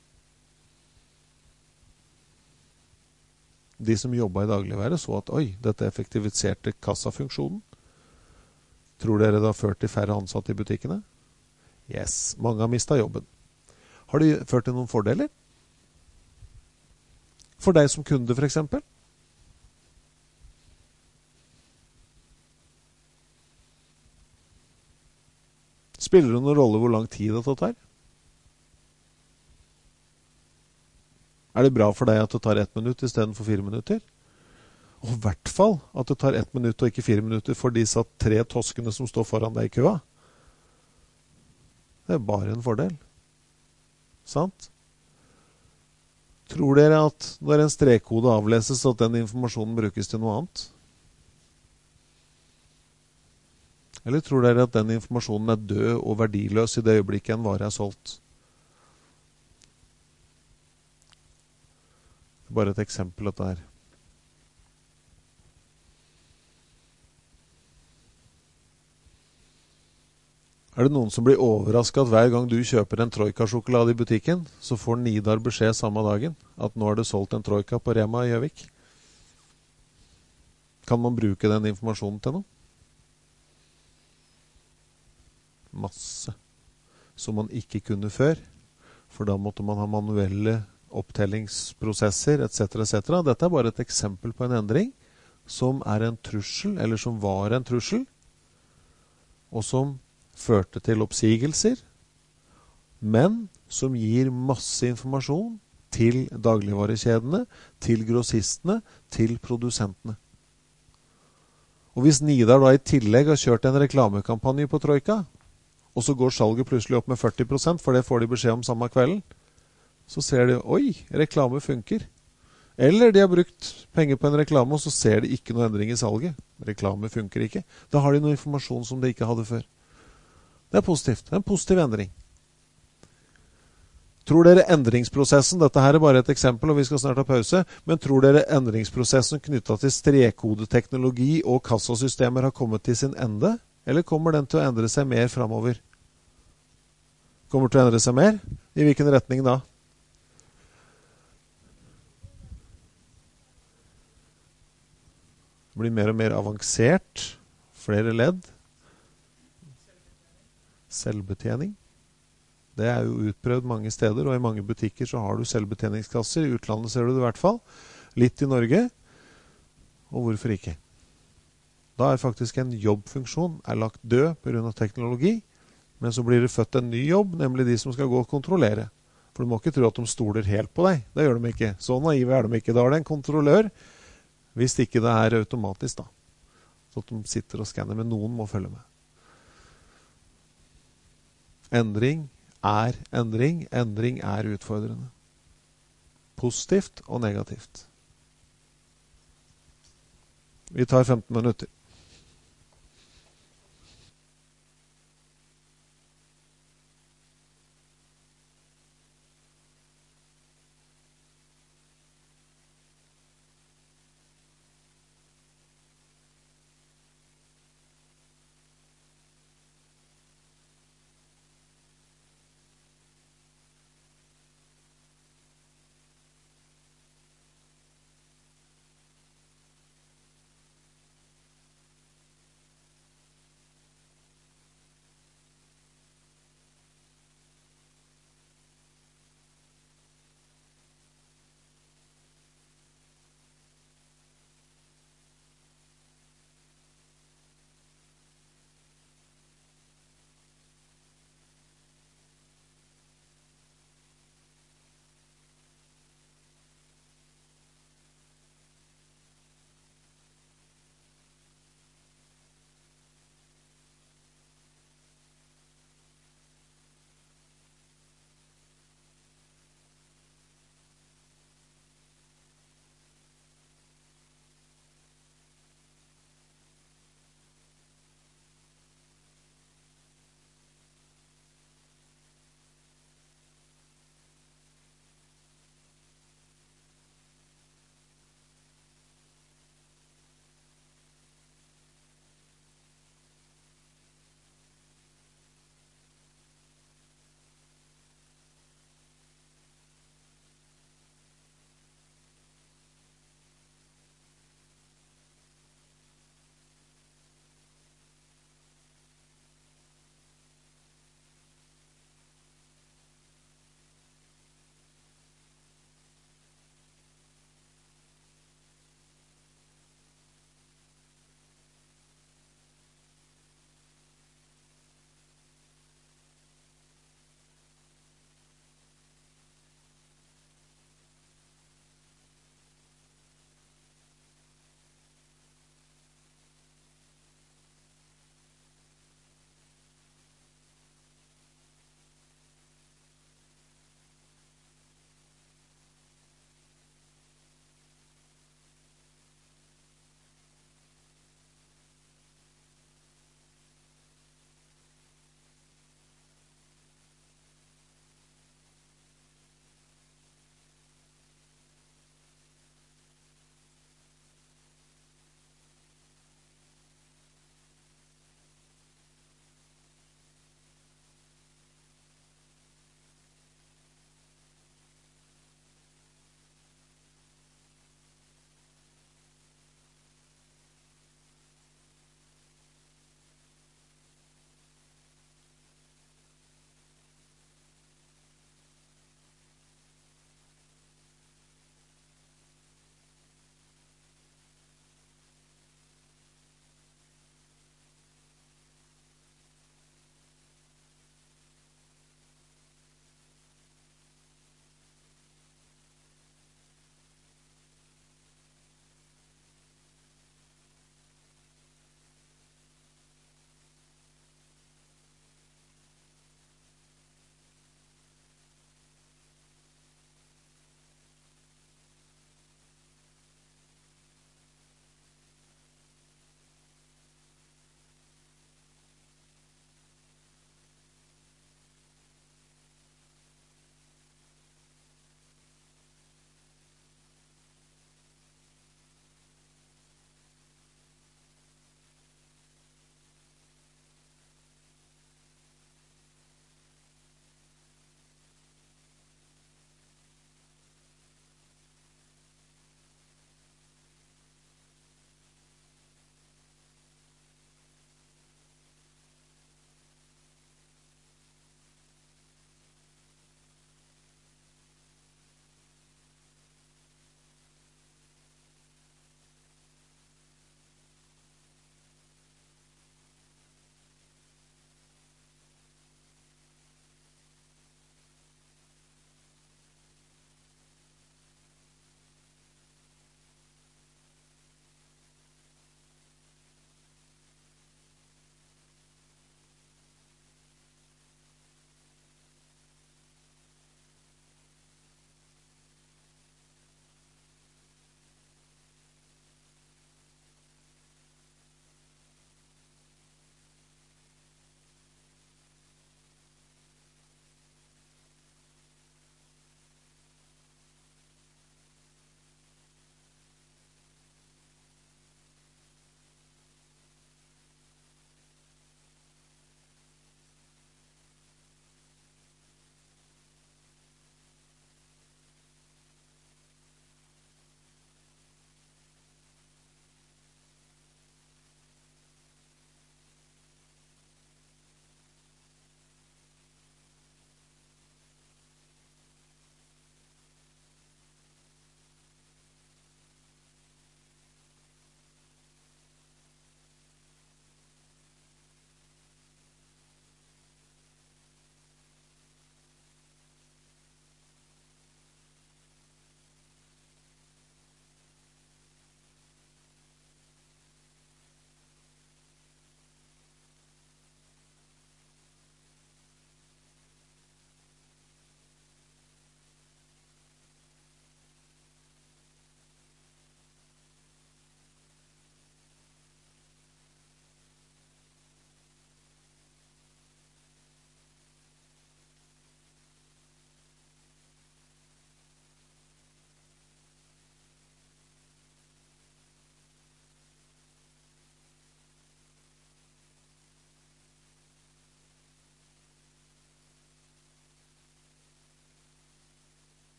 De som jobbet i dagligværet så at oi, dette effektiviserte kassafunksjonen. Tror dere det har ført til færre ansatte i butikkene? Yes, mange har mistet jobben. Har det ført til noen fordeler? For deg som kunde for eksempel? Spiller det noen rolle hvor lang tid det tar? Er det bra for deg at det tar 1 minutt i stedet for 4 minutter? Og i hvert fall at det tar 1 minutt og ikke 4 minutter for disse 3 toskene som står foran deg i køa. Det er bare en fordel. Sant? Tror dere at når en strekkode avleses at den informasjonen brukes til noe annet? Eller tror dere at den informasjonen er død og verdiløs i det øyeblikket en vare er solgt? Det er bare et eksempel at det er. Er det noen som blir overrasket at hver gang du kjøper en Troika-sjokolade i butikken, så får Nidar beskjed samme dagen at nå er det solgt en Troika på Rema i Gjøvik? Kan man bruke den informasjonen til noe? Masse. Som man ikke kunne før. For da måtte man ha manuelle opptellingsprosesser, etc., etc. Dette bare et eksempel på en endring som en trussel, eller som var en trussel, og som førte til oppsigelser, men som gir masse informasjon til dagligvarekjedene, til grossistene, til produsentene. Og hvis Nidar da i tillegg har kjørt en reklamekampanje på Troika, og så går salget plutselig opp med 40%, for det får de beskjed om samme kvelden, så ser de, oi, reklame funker. Eller de har brukt penger på en reklame, og så ser de ikke noe endring i salget. Reklame funker ikke. Da har de noe informasjon som de ikke hadde før. Det er positivt. Det er en positiv endring. Tror dere endringsprosessen, dette her er bare et eksempel, og vi skal snart ha pause, men tror dere endringsprosessen knyttet til strekkodeteknologi og kassasystemer har kommet til sin ende? Eller kommer den til å endre seg mer fremover? Kommer til å endre seg mer? I hvilken retning da? Det blir mer og mer avansert, flere ledd. Selvbetjening. Det er jo utprøvd mange steder, og i mange butikker så har du selvbetjeningskasser. I utlandet ser du det i hvert fall. Litt i Norge. Og hvorfor ikke? Da faktisk en jobbfunksjon lagt død på grunn av teknologi, men så blir det født en ny jobb, nemlig de som skal gå og kontrollere. For du må ikke tro at de stoler helt på deg. Det gjør de ikke. Så naive de ikke. Da det en kontrollør, hvis ikke det automatisk da. Så at de sitter og skanner, men noen må følge med. Endring endring. Endring utfordrende. Positivt og negativt. Vi tar 15 minutter.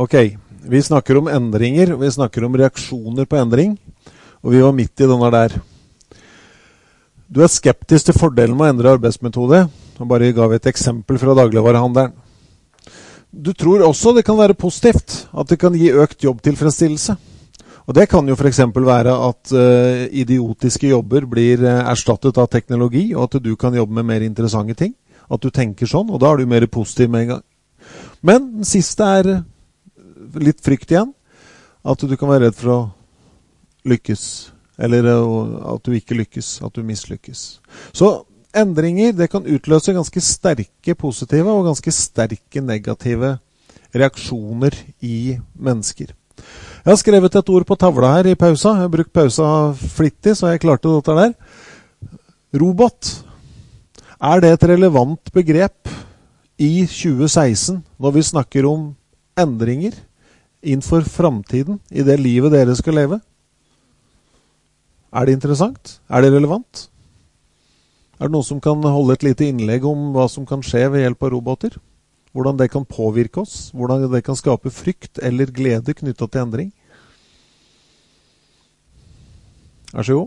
Ok, vi snakker om endringer, vi snakker om reaksjoner på endring, og vi var midt i denne der. Du er skeptisk til fordelen med å endre arbeidsmetode, og bare ga vi et eksempel fra dagligvarehandelen. Du tror også det kan være positivt, at det kan gi økt jobbtilfredsstillelse. Og det kan jo for eksempel være at idiotiske jobber blir erstattet av teknologi, og at du kan jobbe med mer interessante ting. At du tenker sånn, og da er du mer positiv med en gang. Men den siste er litt frykt igjen, at du kan være redd for å lykkes, eller at du ikke lykkes, at du mislykkes. Så endringer, det kan utløse ganske sterke positive og ganske sterke negative reaksjoner i mennesker. Jeg har skrevet et ord på tavla her i pausa. Jeg har brukt pausa flittig, så jeg klarte dette der. Robot. Er det et relevant begrep i 2016 når vi snakker om endringer innenfor framtiden i det livet dere skal leve? Er det interessant? Er det relevant? Er det noen som kan holde et lite innlegg om hva som kan skje ved hjelp av roboter? Hvordan det kan påvirke oss? Hvordan det kan skape frykt eller glede knyttet til endring? Vær så god.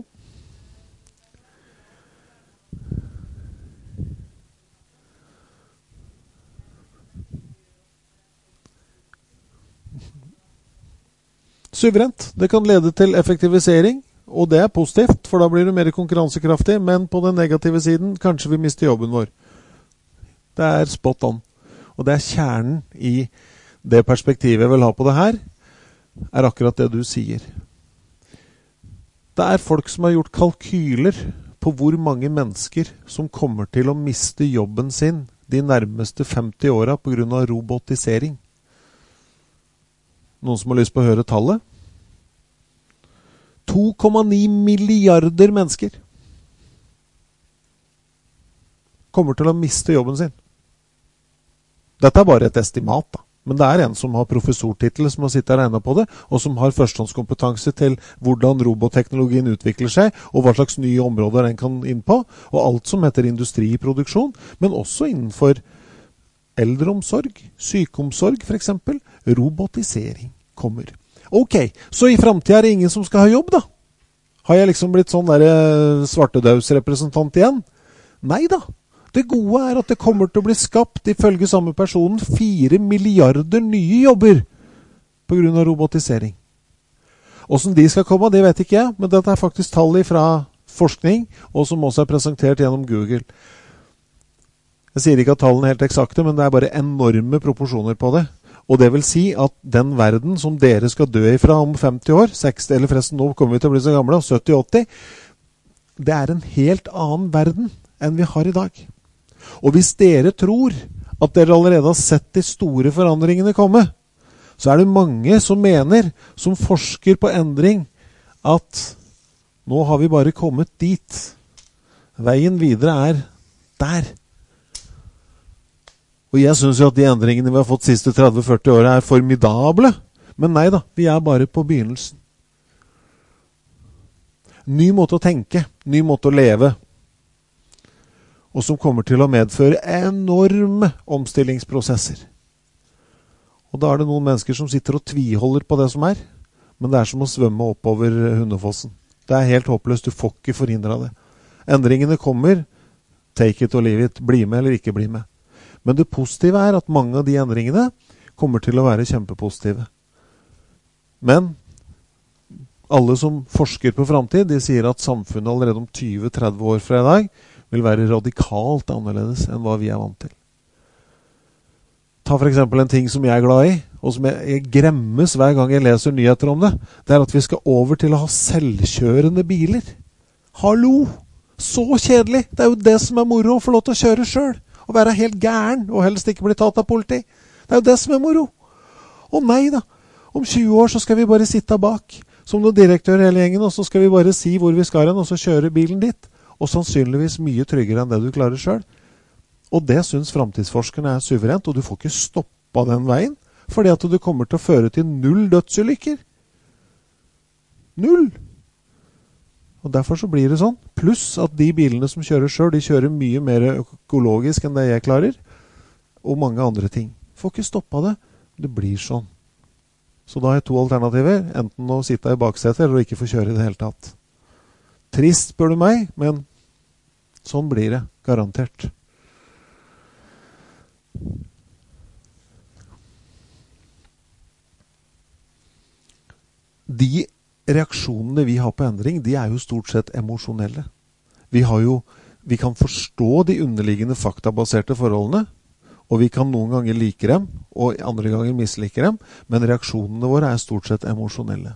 Suverent. Det kan lede til effektivisering, og det er positivt, for da blir du mer konkurransekraftig, men på den negative siden kanskje vi mister jobben vår. Det er spot on. Og det er kjernen i det perspektivet jeg vil ha på det her, er akkurat det du sier. Det er folk som har gjort kalkyler på hvor mange mennesker som kommer til å miste jobben sin de nærmeste 50 årene på grunn av robotisering. Noen som har lyst på å høre tallet? 2,9 milliarder mennesker kommer til å miste jobben sin. Dette er bare et estimat, da. Men det er en som har professortitel, som har sittet og regnet på det, og som har førstehåndskompetanse til hvordan robotteknologien utvikler seg, og hva slags nye områder den kan inn på, og alt som heter industriproduksjon, men også innenfor eldreomsorg, sykeomsorg for eksempel. Robotisering kommer. Ok, så i fremtiden er det ingen som skal ha jobb da? Har jeg liksom blitt sånn der svartedausrepresentant igjen? Nei da. Det gode er at det kommer til å bli skapt, ifølge samme personen, 4 milliarder nye jobber på grunn av robotisering. Hvordan de skal komme, det vet ikke jeg, men dette er faktisk tall fra forskning, og som også er presentert gjennom Google. Jeg sier ikke at tallene er helt eksakte, men det er bare enorme proporsjoner på det. Og det vil si at den verden som dere skal dø ifra om 50 år, 60, eller forresten nå kommer vi til å bli så gamle, 70-80, det er en helt annen verden enn vi har i dag. Og hvis dere tror at dere allerede har sett de store forandringene komme, så er det mange som mener, som forsker på endring, at nå har vi bare kommet dit. Veien videre er der. Og jeg synes jo at de endringene vi har fått de siste 30-40 årene er formidable. Men nei da, vi er bare på begynnelsen. Ny måte å tenke, ny måte å leve, og som kommer til å medføre enorme omstillingsprosesser. Og da er det noen mennesker som sitter og tviholder på det som er, men det er som å svømme oppover Hundefossen. Det er helt håpløst, du får ikke forhindre det. Endringene kommer, take it or leave it, bli med eller ikke bli med. Men det positive er at mange av de endringene kommer til å være kjempepositive. Men alle som forsker på fremtid, de sier at samfunnet allerede om 20-30 år fra i dag vil være radikalt annerledes enn hva vi er vant til. Ta for eksempel en ting som jeg er glad i, og som jeg gremmes hver gang jeg leser nyheter om det. Det er at vi skal over til å ha selvkjørende biler. Hallo! Så kjedelig! Det er jo det som er moro, å få lov til å kjøre selv. Å være helt gæren, og helst ikke bli tatt av politi. Det er jo det som er moro. Og nei da, om 20 år så skal vi bare sitte bak, som noen direktør hele gjengen, og så skal vi bare si hvor vi skal hen, og så kjøre bilen dit. Og sannsynligvis mye tryggere enn det du klarer selv. Og det synes fremtidsforskerne er suverent, og du får ikke stoppet den veien, fordi at du kommer til å føre til 0 dødsulykker. 0! Og derfor så blir det sånn. Pluss at de bilene som kjører selv, de kjører mye mer økologisk enn det jeg klarer, og mange andre ting. Får ikke stoppet det. Det blir sånn. Så da har jeg to alternativer, enten å sitte i baksetet eller å ikke få kjøre i det hele tatt. Trist, spør du meg, men sånn blir det, garantert. De reaksjonene vi har på endring, de er jo stort sett emosjonelle. Vi kan forstå de underliggende faktabaserte forholdene, og vi kan noen ganger like dem, og andre ganger mislike dem, men reaksjonene våre er stort sett emosjonelle.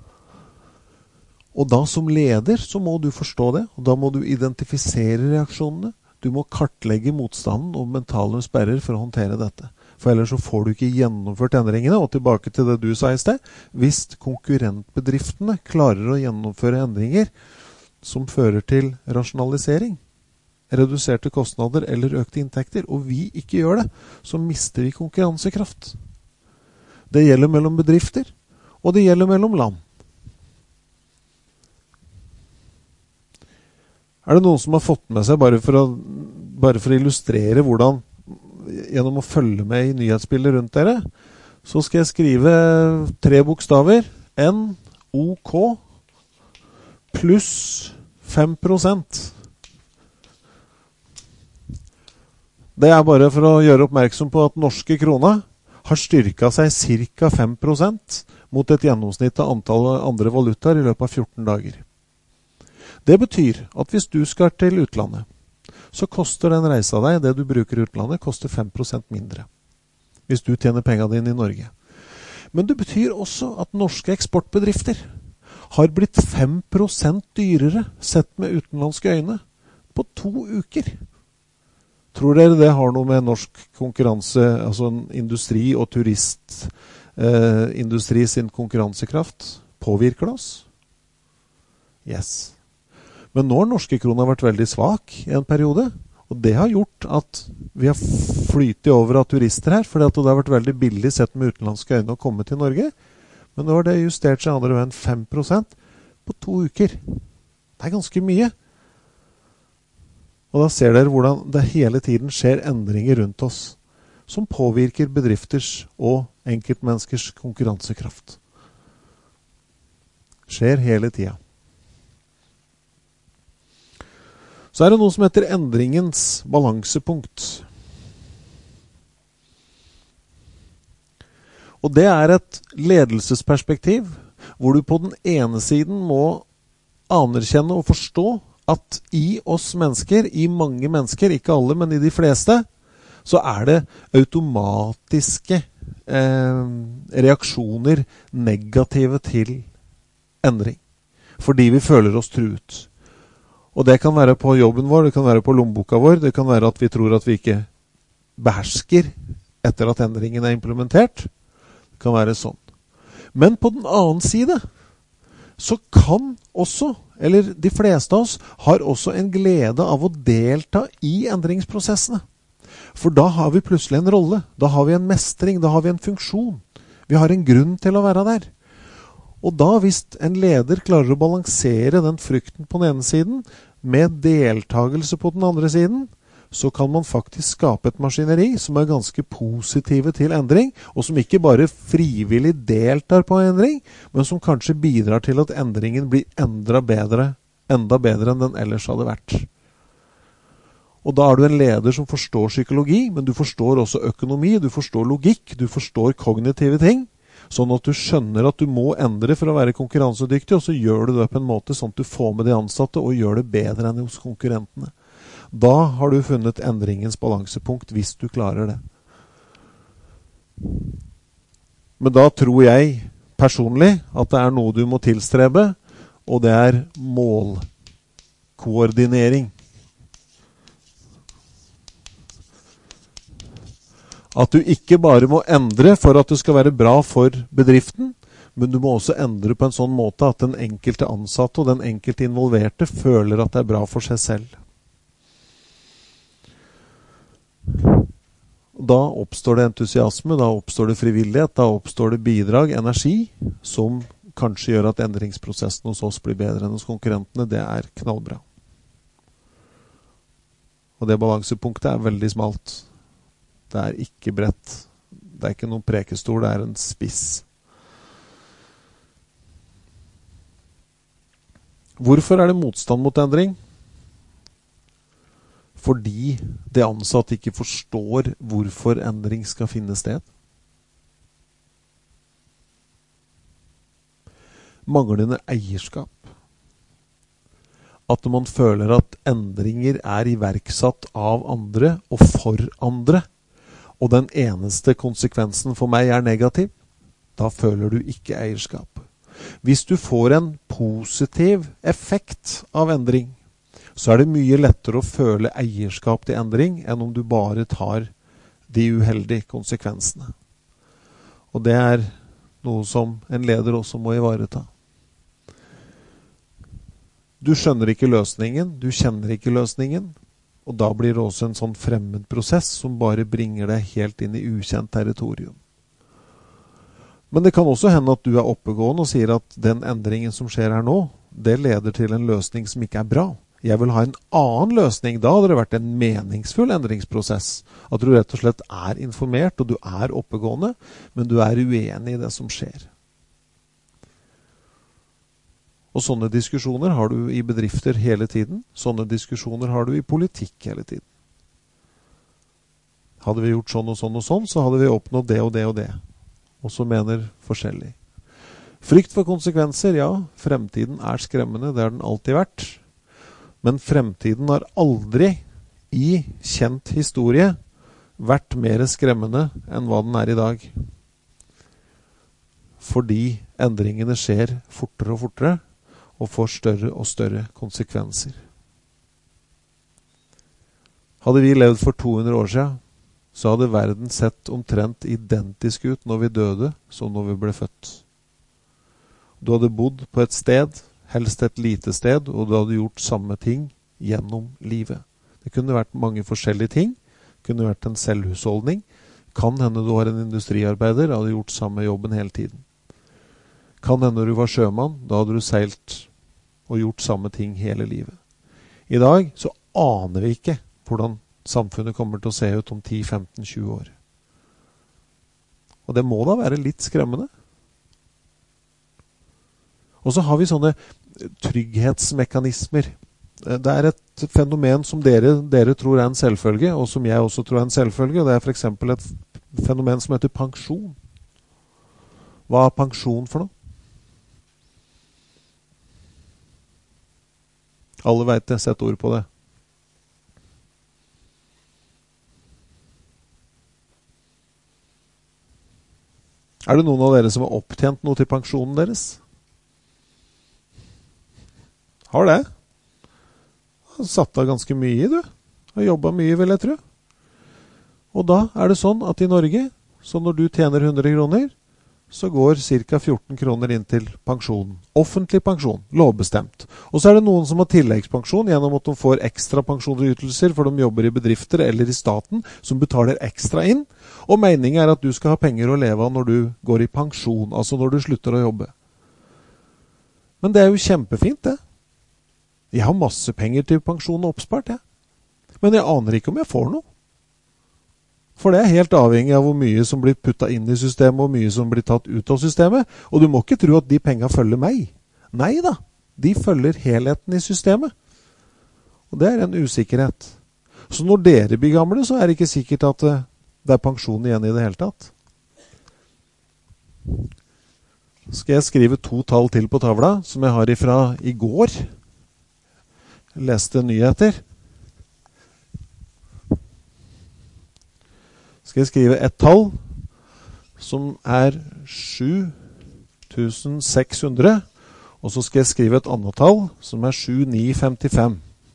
Og da som leder så må du forstå det, og da må du identifisere reaksjonene. Du må kartlegge motstanden og mentale sperrer for å håndtere dette. For ellers så får du ikke gjennomført endringene, og tilbake til det du sa i sted. Hvis konkurrentbedriftene klarer å gjennomføre endringer som fører til rasjonalisering, reduserte kostnader eller økte inntekter, og vi ikke gjør det, så mister vi konkurransekraft. Det gjelder mellom bedrifter, og det gjelder mellom land. Er det noen som har fått med seg, bare for å illustrere hvordan, gjennom å følge med i nyhetsbildet rundt dere, så skal jeg skrive 3 bokstaver, NOK pluss 5%. Det er bare for å gjøre oppmerksom på at norske krona har styrket seg ca. 5% mot et gjennomsnitt av antallet andre valutaer i løpet av 14 dager. Det betyr at hvis du skal til utlandet, så koster den reisa deg, det du bruker i utlandet, koster 5% mindre. Hvis du tjener pengene dine i Norge. Men det betyr også at norske eksportbedrifter har blitt 5% dyrere sett med utenlandske øyne på 2 uker. Tror dere det har noe med norsk konkurranse, altså en industri og turistindustri sin konkurransekraft? Påvirker det oss? Yes. Men nå har norske krona vært veldig svak i en periode, og det har gjort at vi har flyttet over av turister her, fordi at det har vært veldig billig sett med utenlandske øyne å komme til Norge. Men nå har det justert seg andre veien 5% på 2 uker. Det er ganske mye. Og da ser dere hvordan det hele tiden skjer endringer rundt oss, som påvirker bedrifters og enkeltmenneskers konkurransekraft. Skjer hele tiden. Så er det noe som heter endringens balansepunkt. Og det er et ledelsesperspektiv, hvor du på den ene siden må anerkjenne og forstå at i oss mennesker, i mange mennesker, ikke alle, men i de fleste, så er det automatiske reaksjoner negative til endring. Fordi vi føler oss truet. Og det kan være på jobben vår, det kan være på lommeboka vår, det kan være at vi tror at vi ikke behersker etter at endringen er implementert. Det kan være sånn. Men på den annen side, så kan også, eller de fleste av oss, har også en glede av å delta i endringsprosessene. For da har vi plutselig en rolle, da har vi en mestring, da har vi en funksjon. Vi har en grunn til å være der. Og da, hvis en leder klarer å balansere den frykten på den ene siden, med deltagelse på den andre siden, så kan man faktisk skape et maskineri som er ganske positive til endring, og som ikke bare frivillig deltar på endring, men som kanskje bidrar til at endringen blir enda bedre enn den ellers hadde vært. Og da er du en leder som forstår psykologi, men du forstår også økonomi, du forstår logikk, du forstår kognitive ting, sånn at du skjønner at du må endre for å være konkurransedyktig, og så gjør du det på en måte sånn at du får med de ansatte og gjør det bedre enn hos konkurrentene. Da har du funnet endringens balansepunkt, hvis du klarer det. Men da tror jeg personlig at det er noe du må tilstrebe, og det er målkoordinering. At du ikke bare må endre for at det skal være bra for bedriften, men du må også endre på en sånn måte at den enkelte ansatte og den enkelte involverte føler at det er bra for seg selv. Da oppstår det entusiasme, da oppstår det frivillighet, da oppstår det bidrag, energi, som kanskje gjør at endringsprosessen hos oss blir bedre enn hos konkurrentene. Det er knallbra. Og det balansepunktet er veldig smalt. Det er ikke bredt. Det er ikke noen prekestol, det er en spiss. Hvorfor er det motstand mot endring? Fordi de ansatte ikke forstår hvorfor endring skal finne sted. Manglende eierskap. At man føler at endringer er iverksatt av andre og for andre, og den eneste konsekvensen for meg er negativ, da føler du ikke eierskap. Hvis du får en positiv effekt av endring, så er det mye lettere å føle eierskap til endring enn om du bare tar de uheldige konsekvensene. Og det er noe som en leder også må ivareta. Du skjønner ikke løsningen, du kjenner ikke løsningen, og da blir det også en sånn fremmed prosess som bare bringer deg helt inn i ukjent territorium. Men det kan også hende at du er oppegående og sier at den endringen som skjer her nå, det leder til en løsning som ikke er bra. Jeg vil ha en annen løsning. Da hadde det vært en meningsfull endringsprosess. At du rett og slett er informert, og du er oppegående, men du er uenig i det som skjer. Og sånne diskusjoner har du i bedrifter hele tiden. Sånne diskusjoner har du i politikk hele tiden. Hadde vi gjort sånn og sånn og sånn, så hadde vi oppnådd det og det og det. Og så mener forskjellig. Frykt for konsekvenser, ja. Fremtiden er skremmende, det har den alltid vært. Men fremtiden har aldri i kjent historie vært mer skremmende enn hva den er i dag. Fordi endringene skjer fortere og fortere, og får større og større konsekvenser. Hadde vi levd for 200 år siden, så hadde verden sett omtrent identisk ut når vi døde, som når vi ble født. Du hadde bodd på et sted, helst et lite sted, og du hadde gjort samme ting gjennom livet. Det kunne vært mange forskjellige ting. Det kunne vært en selvhusholdning. Kan hende du var en industriarbeider, hadde gjort samme jobben hele tiden. Kan hende du var sjømann, da hadde du seilt og gjort samme ting hele livet. I dag så aner vi ikke hvordan samfunnet kommer til å se ut om 10, 15, 20 år. Og det må da være litt skremmende. Og så har vi sånne trygghetsmekanismer. Det er et fenomen som dere tror er en selvfølge, og som jeg også tror er en selvfølge, og det er for eksempel et fenomen som heter pensjon. Hva er pensjon for noe? Alle vet det, sett ord på det. Er det noen av dere som har opptjent noe til pensjonen deres? Har det? Har satt av ganske mye, du. Har jobbet mye, vil jeg tro. Og da er det sånn at i Norge, så når du tjener 100 kroner, så går ca. 14 kroner inn til pensjonen. Offentlig pensjon, lovbestemt. Og så er det noen som har tilleggspensjon gjennom at de får ekstra pensjonsytelser for de jobber i bedrifter eller i staten, som betaler ekstra inn. Og meningen er at du skal ha penger å leve av når du går i pensjon, altså når du slutter å jobbe. Men det er jo kjempefint, det. Jeg har masse penger til pensjon og oppspart, jeg. Men jeg aner ikke om jeg får noe. For det er helt avhengig av hvor mye som blir puttet inn i systemet, og hvor mye som blir tatt ut av systemet. Og du må ikke tro at de pengene følger meg. Nei da, de følger helheten i systemet. Og det er en usikkerhet. Så når dere blir gamle, så er det ikke sikkert at det er pensjon igjen i det hele tatt. Skal jeg skrive 2 tall til på tavla, som jeg har ifra i går. Jeg leste nyheter. Skal jeg skrive et tall, som er 7600, og så skal jeg skrive et annet tall, som er 7955.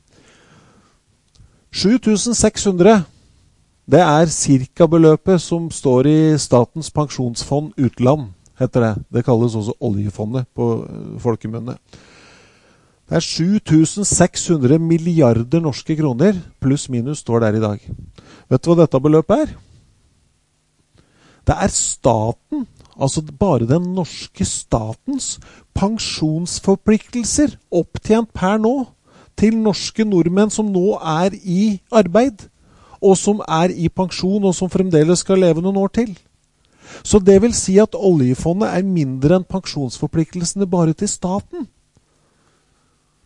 7600, det er cirka beløpet som står i Statens pensjonsfond utland, heter det. Det kalles også oljefondet på folkemunne. Det er 7600 milliarder norske kroner, pluss minus står der i dag. Vet du hva dette beløpet er? Det er staten, altså bare den norske statens pensjonsforpliktelser opptjent per nå til norske nordmenn som nå er i arbeid, og som er i pensjon og som fremdeles skal leve noen år til. Så det vil si at oljefondet er mindre enn pensjonsforpliktelsene bare til staten.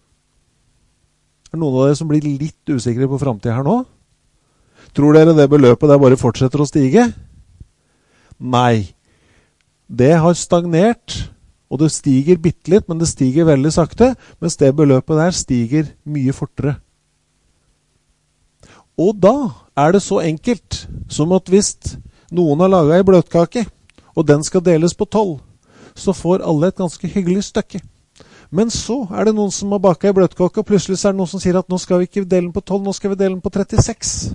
Er noen av dere som blir litt usikre på fremtiden her nå? Tror dere det beløpet der bare fortsetter å stige? Nei. Det har stagnert, og det stiger bitte litt, men det stiger veldig sakte, mens det beløpet der stiger mye fortere. Og da er det så enkelt som at hvis noen har laget en bløtkake, og den skal deles på 12, så får alle et ganske hyggelig stykke. Men så er det noen som har baket en bløtkake, og plutselig er det noen som sier at nå skal vi ikke dele den på 12, nå skal vi dele den på 36.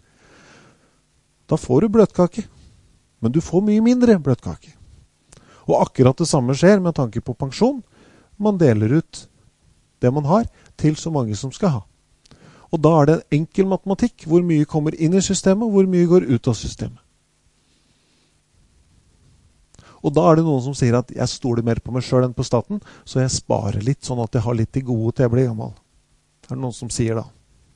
Da får du bløtkake, men du får mye mindre bløtkake. Og akkurat det samme skjer med tanke på pensjon. Man deler ut det man har til så mange som skal ha. Og da er det en enkel matematikk, hvor mye kommer inn i systemet, og hvor mye går ut av systemet. Og da er det noen som sier at jeg stoler mer på meg selv enn på staten, så jeg sparer litt, sånn at jeg har litt til gode til jeg blir gammel. Det er noen som sier da.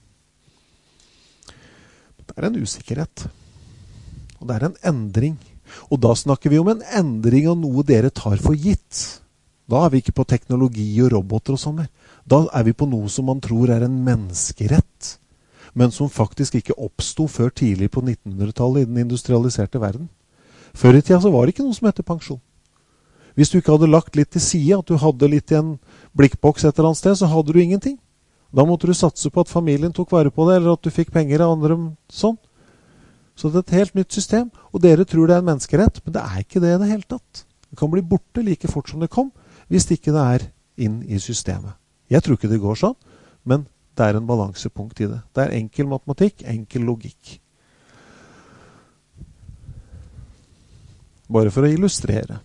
Det er en usikkerhet. Og det er en endring. Og da snakker vi om en endring av noe dere tar for gitt. Da er vi ikke på teknologi og roboter og sånn mer. Da er vi på noe som man tror er en menneskerett, men som faktisk ikke oppstod før tidlig på 1900-tallet i den industrialiserte verden. Før i tida så var det ikke noe som heter pensjon. Hvis du ikke hadde lagt litt til side, at du hadde litt i en blikkboks et eller annet sted, så hadde du ingenting. Da måtte du satse på at familien tok vare på det, eller at du fikk penger av andre sånn. Så det er et helt nytt system, og dere tror det er en menneskerett, men det er ikke det i det hele tatt. Det kan bli borte like fort som det kom, hvis ikke det er inn i systemet. Jeg tror ikke det går sånn, men det er en balansepunkt i det. Det er enkel matematikk, enkel logikk. Bare for å illustrere.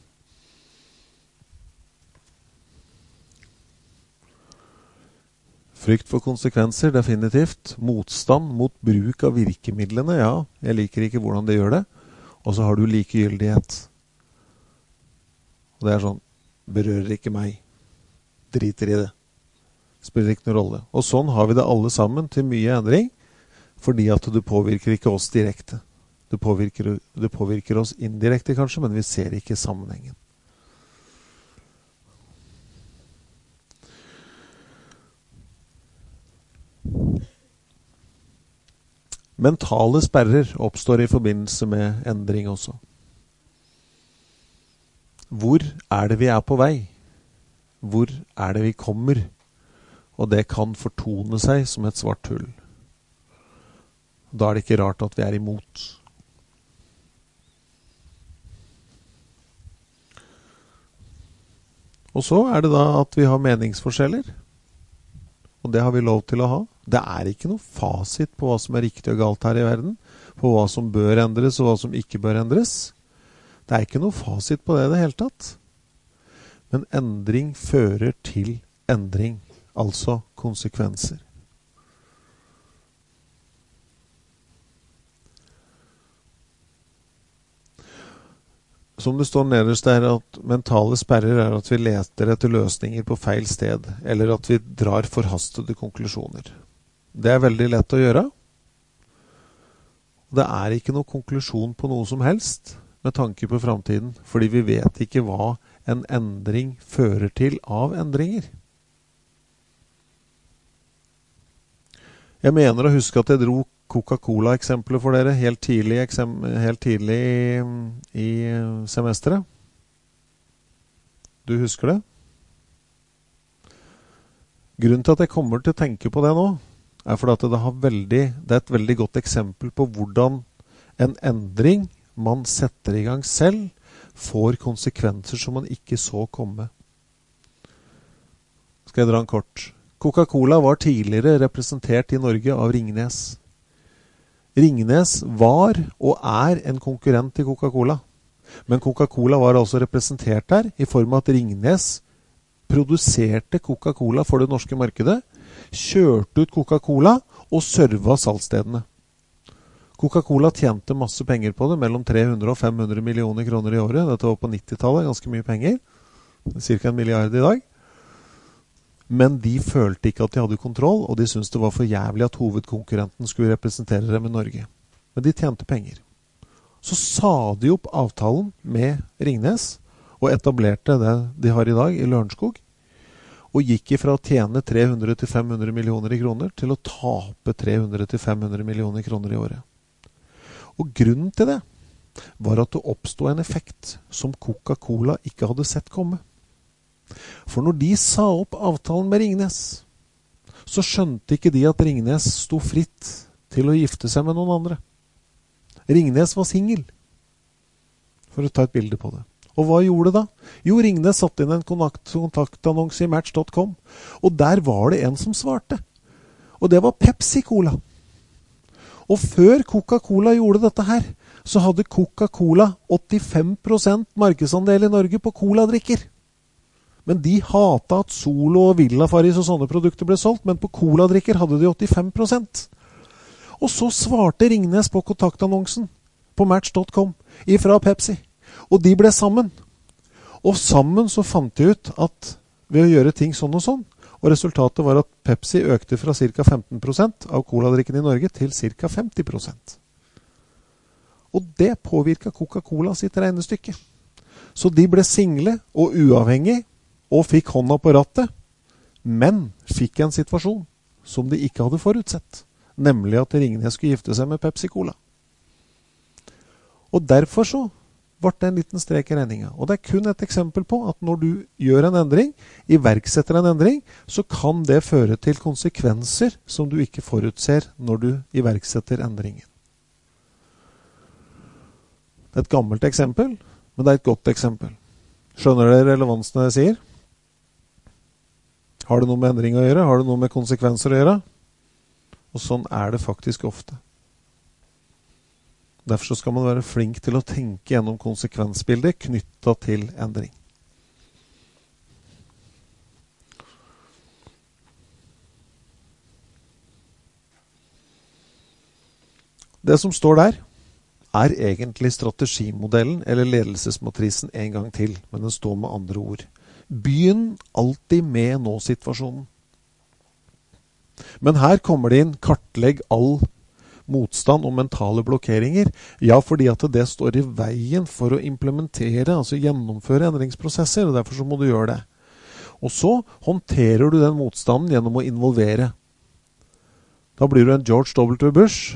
Frykt for konsekvenser, definitivt. Motstand mot bruk av virkemidlene, ja. Jeg liker ikke hvordan det gjør det. Og så har du likegyldighet. Og det er sånn, berører ikke meg. Driter i det. Spiller ikke noen rolle. Og sånn har vi det alle sammen til mye endring, fordi at det påvirker ikke oss direkte. Det påvirker oss indirekte kanskje, men vi ser ikke sammenhengen. Mentale sperrer oppstår i forbindelse med endring også. Hvor er det vi er på vei? Hvor er det vi kommer? Og det kan fortone seg som et svart hull. Da er det ikke rart at vi er imot. Og så er det da at vi har meningsforskjeller. Og det har vi lov til å ha. Det er ikke noe fasit på hva som er riktig og galt her i verden. På hva som bør endres og hva som ikke bør endres. Det er ikke noe fasit på det i det hele tatt. Men endring fører til endring. Altså konsekvenser. Som det står nederst der, at mentale sperrer er at vi leter etter løsninger på feil sted, eller at vi drar forhastede konklusjoner. Det er veldig lett å gjøre. Det er ikke noe konklusjon på noe som helst med tanke på fremtiden, fordi vi vet ikke hva en endring fører til av endringer. Jeg mener å huske at jeg dro Coca-Cola-eksempler for dere helt tidlig i semesteret. Du husker det? Grunnen til at jeg kommer til å tenke på det nå, er fordi at det er et veldig godt eksempel på hvordan en endring man setter i gang selv får konsekvenser som man ikke så komme. Skal jeg dra en kort? Coca-Cola var tidligere representert i Norge av Ringnes. Ringnes var og er en konkurrent til Coca-Cola. Men Coca-Cola var altså representert der i form av at Ringnes produserte Coca-Cola for det norske markedet, kjørte ut Coca-Cola og serva salgsstedene. Coca-Cola tjente masse penger på det, mellom 300 og 500 millioner kroner i året. Dette var på 90-tallet, ganske mye penger. Cirka 1 milliard i dag. Men de følte ikke at de hadde kontroll, og de syntes det var for jævlig at hovedkonkurrenten skulle representere dem i Norge. Men de tjente penger. Så sa de opp avtalen med Ringnes, og etablerte det de har i dag i Lørenskog. og gikk ifra å tjene 300 til 500 millioner i kroner til å tape 300 til 500 millioner kroner i året. Og grunnen til det var at det oppstod en effekt som Coca-Cola ikke hadde sett komme. For når de sa opp avtalen med Ringnes, så skjønte ikke de at Ringnes sto fritt til å gifte seg med noen andre. Ringnes var singel, for å ta et bilde på det. Og hva gjorde da? Jo, Ringnes satte inn en kontaktannonse i Match.com, og der var det en som svarte. Og det var Pepsi-Cola. Og før Coca-Cola gjorde dette her, så hadde Coca-Cola 85% markedsandel i Norge på cola-drikker. Men de hatet at Solo og Villa Faris og sånne produkter ble solgt, men på cola-drikker hadde de 85%. Og så svarte Ringnes på kontaktannonsen på Match.com ifra Pepsi. Og de ble sammen. Og sammen så fant de ut at ved å gjøre ting sånn og sånn, og resultatet var at Pepsi økte fra ca. 15% av coladrikken i Norge til ca. 50%. Og det påvirket Coca-Cola sitt regnestykke. Så de ble single og uavhengige, og fikk hånda på rattet, men fikk en situasjon som de ikke hadde forutsett, nemlig at Ringnes skulle gifte seg med Pepsi-Cola. Og derfor så ble det en liten strek i regninga. Og det er kun et eksempel på at når du gjør en endring, iverksetter en endring, så kan det føre til konsekvenser som du ikke forutser når du iverksetter endringen. Det er et gammelt eksempel, men det er et godt eksempel. Skjønner dere relevansen jeg sier? Har det noe med endring å gjøre? Har det noe med konsekvenser å gjøre? Og sånn er det faktisk ofte. Derfor så skal man være flink til å tenke gjennom konsekvensbildet knyttet til endring. Det som står der er egentlig strategimodellen eller ledelsesmatrisen en gang til, men den står med andre ord. Begynn alltid med nå-situasjonen. Men her kommer det inn kartlegg all motstand og mentale blokkeringer. Ja, fordi at det står i veien for å implementere, altså gjennomføre endringsprosesser, og derfor så må du gjøre det. Og så håndterer du den motstanden gjennom å involvere. Da blir du en George W. Bush.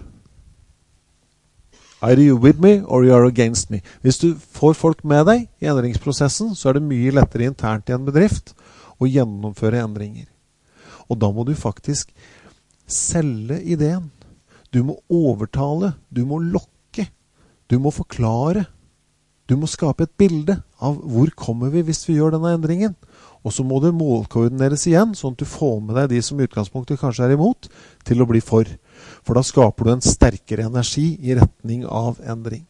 Are you with me or you are against me? Hvis du får folk med deg i endringsprosessen, så er det mye lettere internt i en bedrift å gjennomføre endringer. Og da må du faktisk selge ideen. Du må overtale, du må lokke, du må forklare, du må skape et bilde av hvor kommer vi hvis vi gjør denne endringen. Og så må det målkoordineres igjen, sånn at du får med deg de som i utgangspunktet kanskje er imot, til å bli for. For da skaper du en sterkere energi i retning av endring.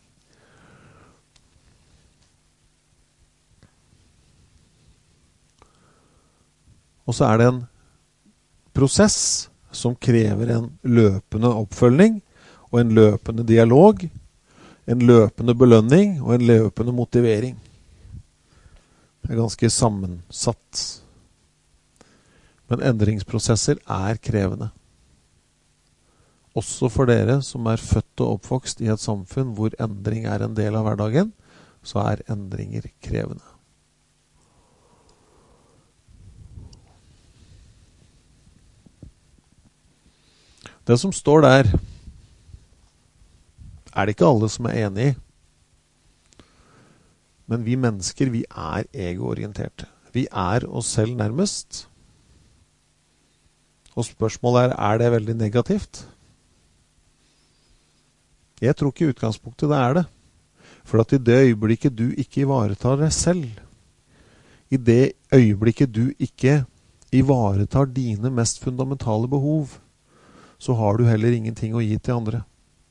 Og så er det en prosess som krever en løpende oppfølging og en løpende dialog, en løpende belønning og en løpende motivering. Det er ganske sammensatt. Men endringsprosesser er krevende. Også for dere som er født og oppvokst i et samfunn hvor endring er en del av hverdagen, så er endringer krevende. Det som står der, er det ikke alle som er enig i. Men vi mennesker, vi er ego-orienterte. Vi er oss selv nærmest. Og spørsmålet er det veldig negativt? Jeg tror ikke i utgangspunktet det er det. For at i det øyeblikket du ikke ivaretar deg selv, i det øyeblikket du ikke ivaretar dine mest fundamentale behov, så har du heller ingenting å gi til andre.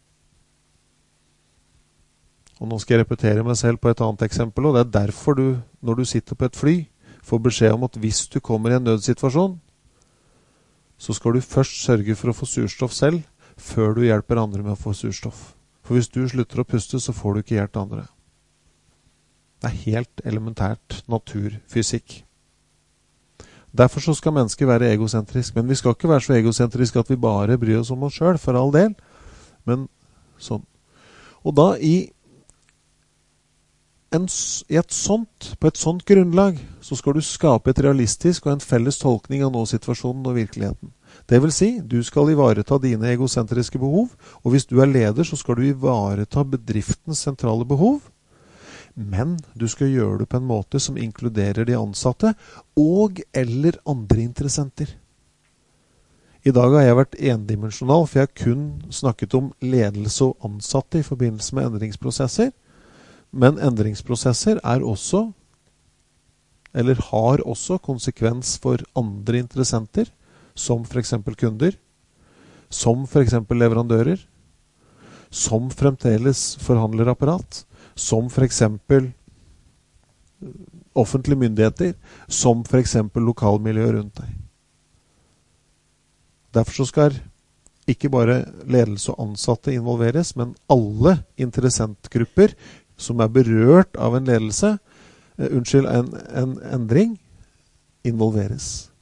Og nå skal jeg repetere meg selv på et annet eksempel, og det er derfor du, når du sitter på et fly, får beskjed om at hvis du kommer i en nødsituasjon, så skal du først sørge for å få surstoff selv, før du hjelper andre med å få surstoff. For hvis du slutter å puste, så får du ikke hjulpet andre. Det er helt elementært naturfysikk. Derfor så skal mennesker være egosentrisk, men vi skal ikke være så egosentrisk at vi bare bryr oss om oss selv, for all del. Men sånn. Og da på et sånt grunnlag så skal du skape et realistisk og en felles tolkning av nå-situasjonen og virkeligheten. Det vil si, du skal ivareta dine egosentriske behov, og hvis du er leder så skal du ivareta bedriftens sentrale behov, men du skal gjøre det på en måte som inkluderer de ansatte og eller andre interessenter. I dag har jeg vært endimensjonal, for jeg har kun snakket om ledelse og ansatte i forbindelse med endringsprosesser. Men endringsprosesser er også, eller har også konsekvens for andre interessenter, som for eksempel kunder, som for eksempel leverandører, som fremdeles forhandlerapparat, som for eksempel offentlige myndigheter, som for eksempel lokalmiljøet rundt deg. Derfor så skal ikke bare ledelse og ansatte involveres, men alle interessentgrupper som er berørt av en ledelse, en endring, involveres.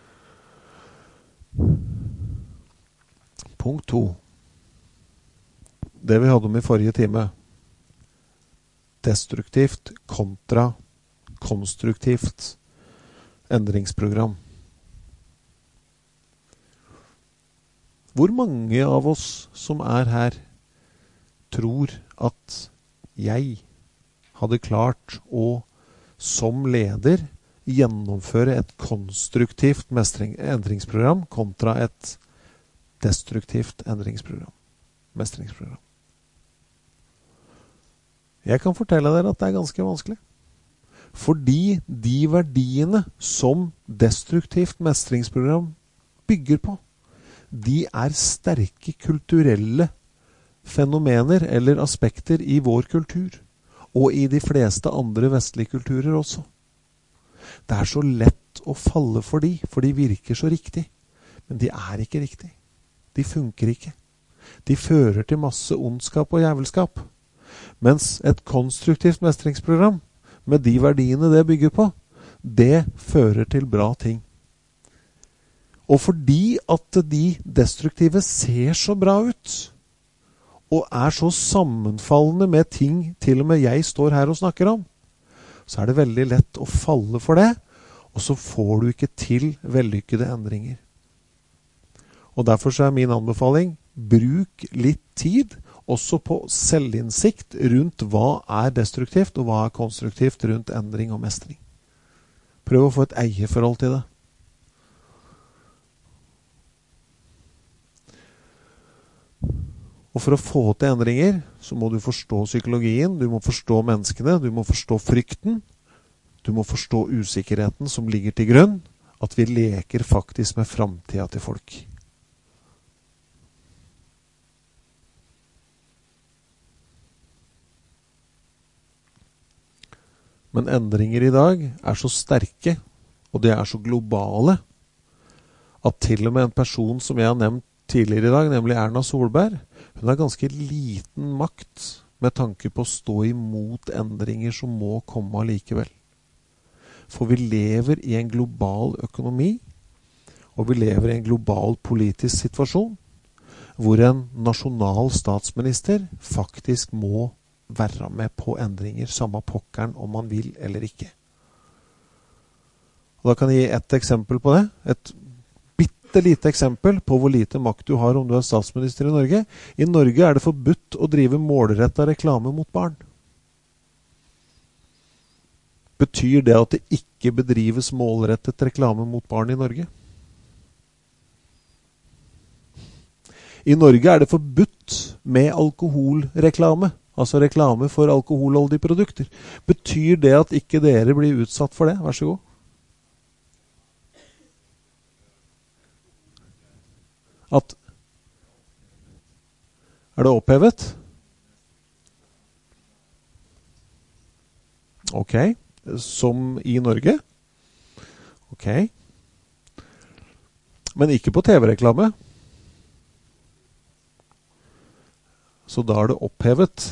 Punkt 2. Det vi hadde om i forrige time. Destruktivt kontra konstruktivt endringsprogram. Hvor mange av oss som er her tror at jeg hadde klart å som leder gjennomføre et konstruktivt endringsprogram kontra et destruktivt mestringsprogram? Jeg kan fortelle dere at det er ganske vanskelig. Fordi de verdiene som destruktivt mestringsprogram bygger på, de er sterke kulturelle fenomener eller aspekter i vår kultur, og i de fleste andre vestlige kulturer også. Det er så lett å falle for de virker så riktig, men de er ikke riktig. De funker ikke. De fører til masse ondskap og jævelskap. Mens et konstruktivt mestringsprogram, med de verdiene det bygger på, det fører til bra ting. Og fordi at de destruktive ser så bra ut, og er så sammenfallende med ting til og med jeg står her og snakker om, så er det veldig lett å falle for det, og så får du ikke til vellykkede endringer. Og derfor så er min anbefaling, bruk litt tid, også på selvinnsikt rundt hva er destruktivt og hva er konstruktivt rundt endring og mestring. Prøv å få et eierforhold til det. Og for å få til endringer, så må du forstå psykologien, du må forstå menneskene, du må forstå frykten, du må forstå usikkerheten som ligger til grunn, at vi leker faktisk med fremtiden til folk. Men endringer i dag er så sterke, og de er så globale, at til og med en person som jeg har nevnt tidligere i dag, nemlig Erna Solberg, hun har ganske liten makt med tanke på å stå imot endringer som må komme allikevel. For vi lever i en global økonomi, og vi lever i en global politisk situasjon, hvor en nasjonal statsminister faktisk må være med på endringer, samme pokkeren om man vil eller ikke. Og da kan jeg gi et eksempel på det, et lite eksempel på hvor lite makt du har om du er statsminister i Norge. I Norge er det forbudt å drive målrettet reklame mot barn. Betyr det at det ikke bedrives målrettet reklame mot barn i Norge? I Norge er det forbudt med alkoholreklame, altså reklame for alkoholholdige produkter. Betyr det at ikke dere blir utsatt for det? Vær så god. Er det opphevet? Ok, som i Norge? Ok. Men ikke på TV-reklame? Så da er det opphevet.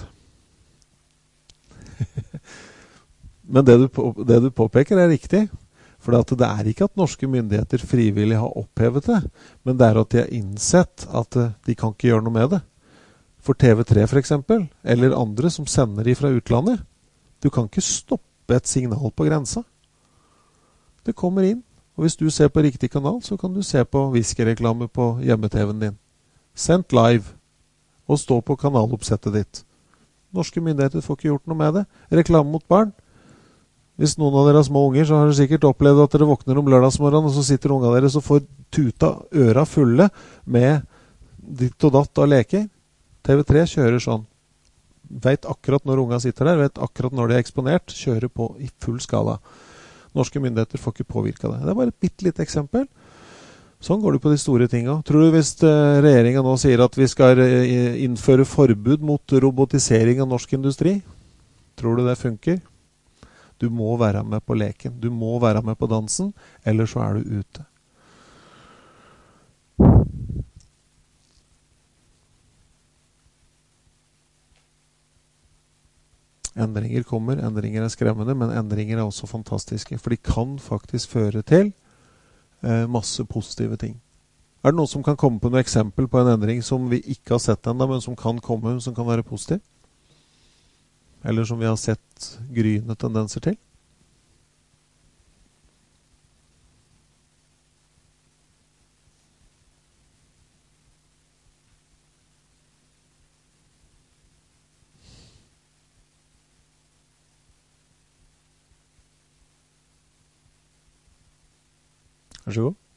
Men det du påpeker er riktig. For det er ikke at norske myndigheter frivillig har opphevet det, men det er at de har innsett at de kan ikke gjøre noe med det. For TV3 for eksempel, eller andre som sender de fra utlandet, Du kan ikke stoppe et signal på grensa. Det kommer inn, og hvis du ser på riktig kanal, så kan du se på whisky-reklame på hjemme-TV-en din. Sendt live, og stå på kanaloppsettet ditt. Norske myndigheter får ikke gjort noe med det. Reklame mot barn. Hvis noen av dere har små unger, så har dere sikkert opplevd at dere våkner om lørdagsmorgen, og så sitter unga deres og får tuta øra fulle med ditt og datt av leker. TV3 kjører sånn. Vet akkurat når unga sitter der, vet akkurat når de er eksponert, kjører på i full skala. Norske myndigheter får ikke påvirke det. Det er bare et bitte litt eksempel. Sånn går det på de store tingene. Tror du hvis regjeringen nå sier at vi skal innføre forbud mot robotisering av norsk industri? Tror du det funker? Du må være med på leken. Du må være med på dansen, eller så er du ute. Endringer kommer, endringer er skremmende, men endringer er også fantastiske, for de kan faktisk føre til masse positive ting. Er det noen som kan komme på noe eksempel på en endring som vi ikke har sett enda, men som kan komme, som kan være positiv? Eller som vi har sett gryende tendenser til? Vær så god.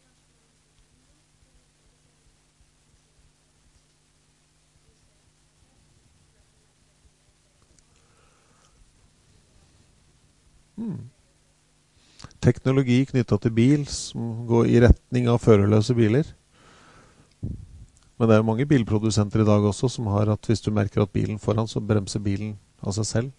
Teknologi knyttet til bil som går i retning av førerløse biler. Men det er jo mange bilprodusenter i dag også som har at hvis du merker at bilen foran, så bremser bilen av seg selv.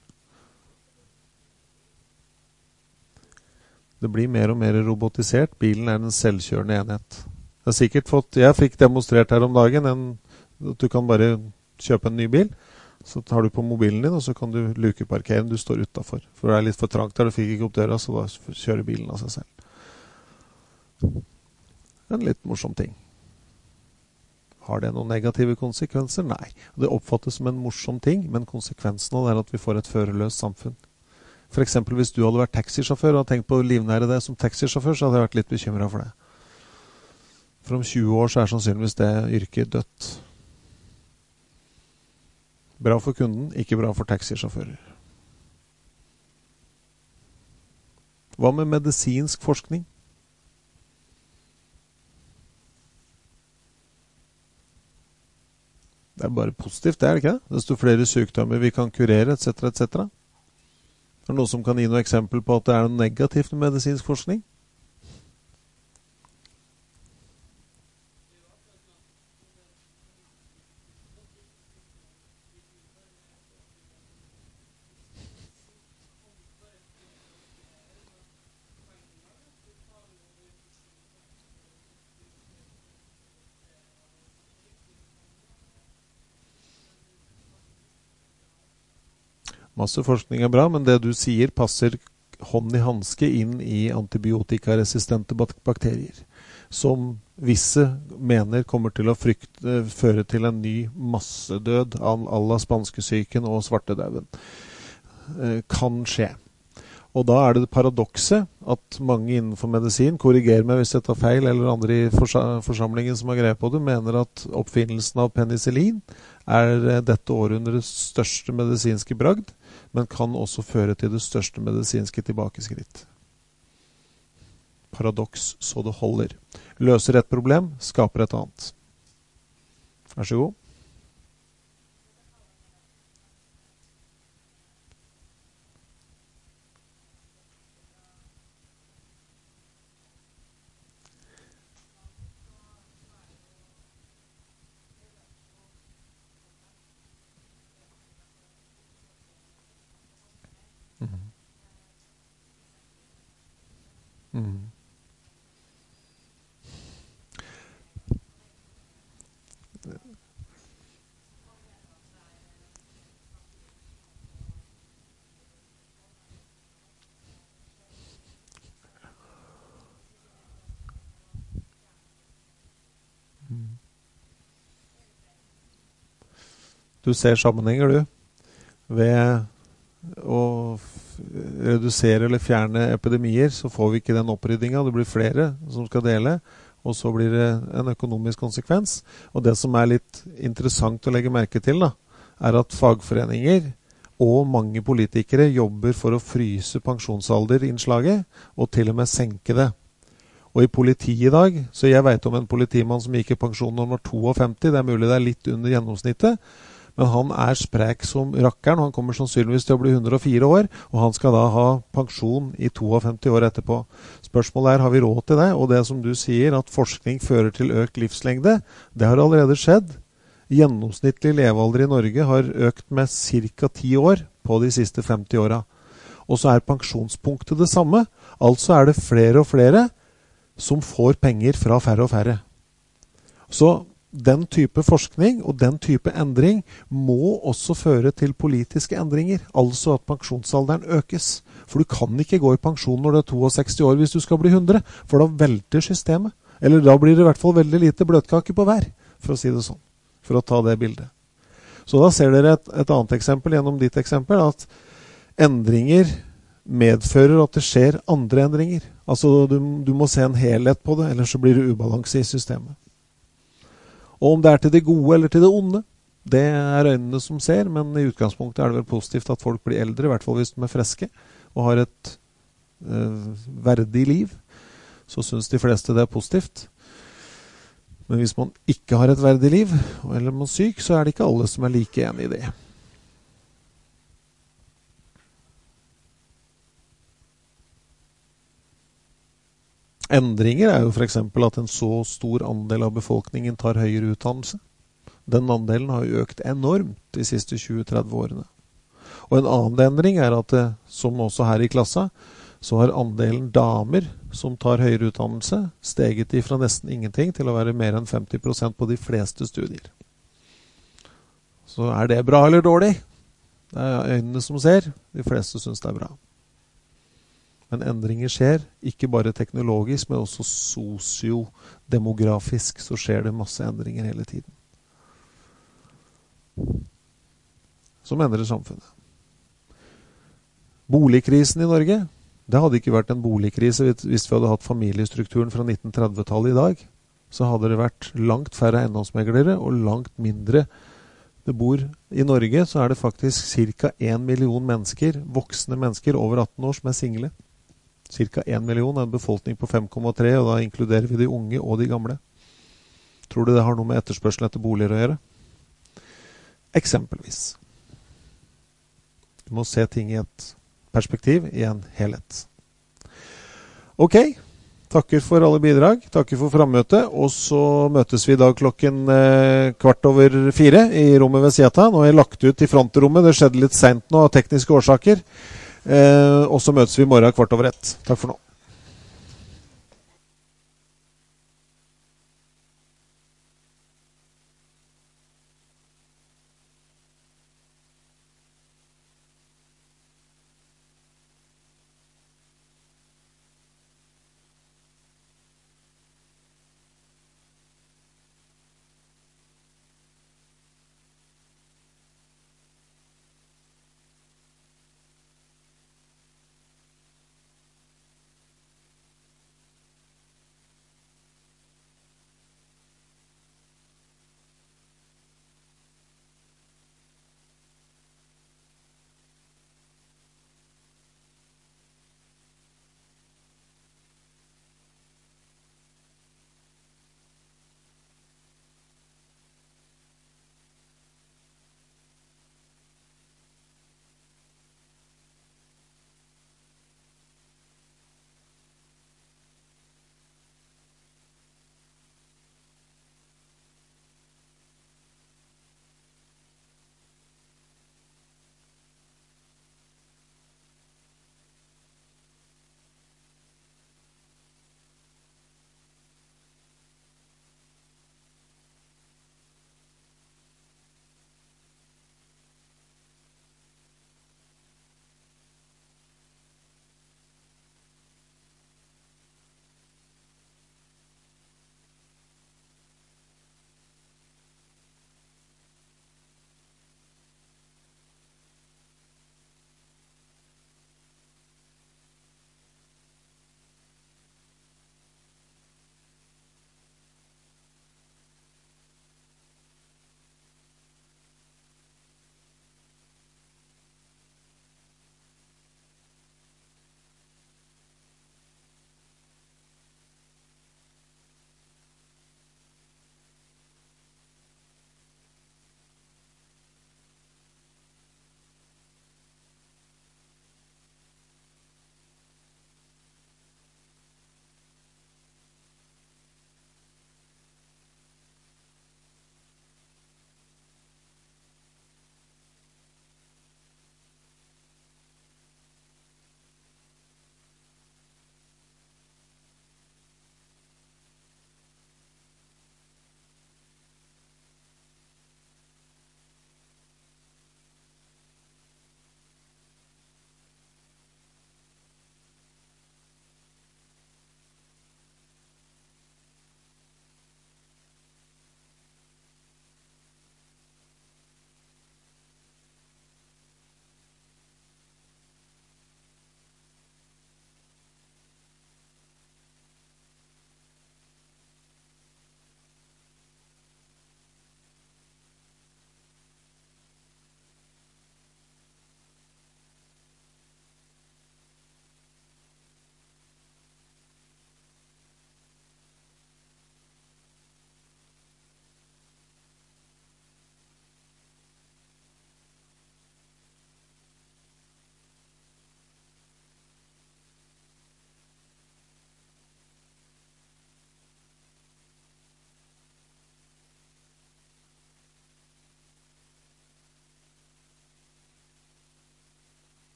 Det blir mer og mer robotisert. Bilen er en selvkjørende enhet. Jeg fikk demonstrert her om dagen at du kan bare kjøpe en ny bil. Så tar du på mobilen din, og så kan du lukeparkere den du står utenfor. For det er litt for trangt der, du fikk ikke opp døra, så da kjører bilen av seg selv. En litt morsom ting. Har det noen negative konsekvenser? Nei. Det oppfattes som en morsom ting, men konsekvensen av det er at vi får et førerløst samfunn. For eksempel hvis du hadde vært taxisjåfør og tenkt på å livnære det som taxisjåfør, så hadde jeg vært litt bekymret for det. For om 20 år så er sannsynligvis det yrket dødt. Bra for kunden, ikke bra for taxisjåfører. Hva med medisinsk forskning? Det er bare positivt, det er det ikke det? Desto flere sykdommer vi kan kurere, etc., etc. Er det noen som kan gi noe eksempel på at det er noe negativt med medisinsk forskning? Masse forskning er bra, men det du sier passer hånd i handske inn i antibiotikaresistente bakterier, som visse mener kommer til å føre til en ny massedød à la spanskesyken og svartedauden. Kan skje. Og da er det paradokset at mange innenfor medisin, korrigerer meg hvis jeg tar feil, eller andre i forsamlingen som har greie på det, mener at oppfinnelsen av penicillin er dette århundrets største medisinske bragd, men kan også føre til det største medisinske tilbakeskritt. Paradoks så det holder. Løser et problem, skaper et annet. Vær så god. Mm. Du ser sammenhenger, du. Ved redusere eller fjerne epidemier, så får vi ikke den oppryddingen. Det blir flere som skal dele, og så blir det en økonomisk konsekvens. Og det som er litt interessant å legge merke til, da, er at fagforeninger og mange politikere jobber for å fryse pensjonsalderinnslaget, og til og med senke det. Og i politiet i dag, så jeg vet om en politimann som gikk i pensjon når han var 52, det er mulig det er litt under gjennomsnittet, men han er sprek som rakkeren, og han kommer sannsynligvis til å bli 104 år, og han skal da ha pensjon i 52 år etterpå. Spørsmålet er, har vi råd til det? Og det som du sier, at forskning fører til økt livslengde, det har allerede skjedd. Gjennomsnittlig levealder i Norge har økt med ca. 10 år på de siste 50 åra. Og så er pensjonspunktet det samme, altså er det flere og flere som får penger fra færre og færre. Så den type forskning og den type endring må også føre til politiske endringer, altså at pensjonsalderen økes. For du kan ikke gå i pensjon når du er 62 år hvis du skal bli 100, for da velter systemet. Eller da blir det i hvert fall veldig lite bløtkake på hver, for å si det sånn, for å ta det bildet. Så da ser dere et annet eksempel gjennom ditt eksempel, at endringer medfører at det skjer andre endringer. Altså du må se en helhet på det, ellers så blir det ubalanse i systemet. Og om det er til det gode eller til det onde, det er øynene som ser, men i utgangspunktet er det vel positivt at folk blir eldre, i hvert fall hvis de er friske, og har et verdig liv, så synes de fleste det er positivt. Men hvis man ikke har et verdig liv, eller man er syk, så er det ikke alle som er like enige i det. Endringer er jo for eksempel at en så stor andel av befolkningen tar høyere utdannelse. Den andelen har jo økt enormt de siste 20-30 årene. Og en annen endring er at det, som også her i klassa, så har andelen damer som tar høyere utdannelse steget ifra nesten ingenting til å være mer enn 50% på de fleste studier. Så er det bra eller dårlig? Det er øynene som ser. De fleste synes det er bra. Men endringer skjer, ikke bare teknologisk, men også sosiodemografisk, så skjer det masse endringer hele tiden. Som endrer samfunnet. Boligkrisen i Norge, det hadde ikke vært en boligkrise hvis vi hadde hatt familiestrukturen fra 1930-tallet i dag. Så hadde det vært langt færre eiendomsmeglere og langt mindre. Det bor i Norge, så er det faktisk ca. 1 million mennesker, voksne mennesker over 18 år som er single. Cirka 1 million er en befolkning på 5,3, og da inkluderer vi de unge og de gamle. Tror du det har noe med etterspørsel etter boliger å gjøre? Eksempelvis. Du må se ting i et perspektiv, i en helhet. Ok, takker for alle bidrag, takker for frammøtet, og så møtes vi i dag klokken 3:15 i rommet ved Sieta. Nå har jeg lagt ut i frontrommet, det skjedde litt sent nå av tekniske årsaker. Og så møtes vi i morgen 1:15. Takk for nå.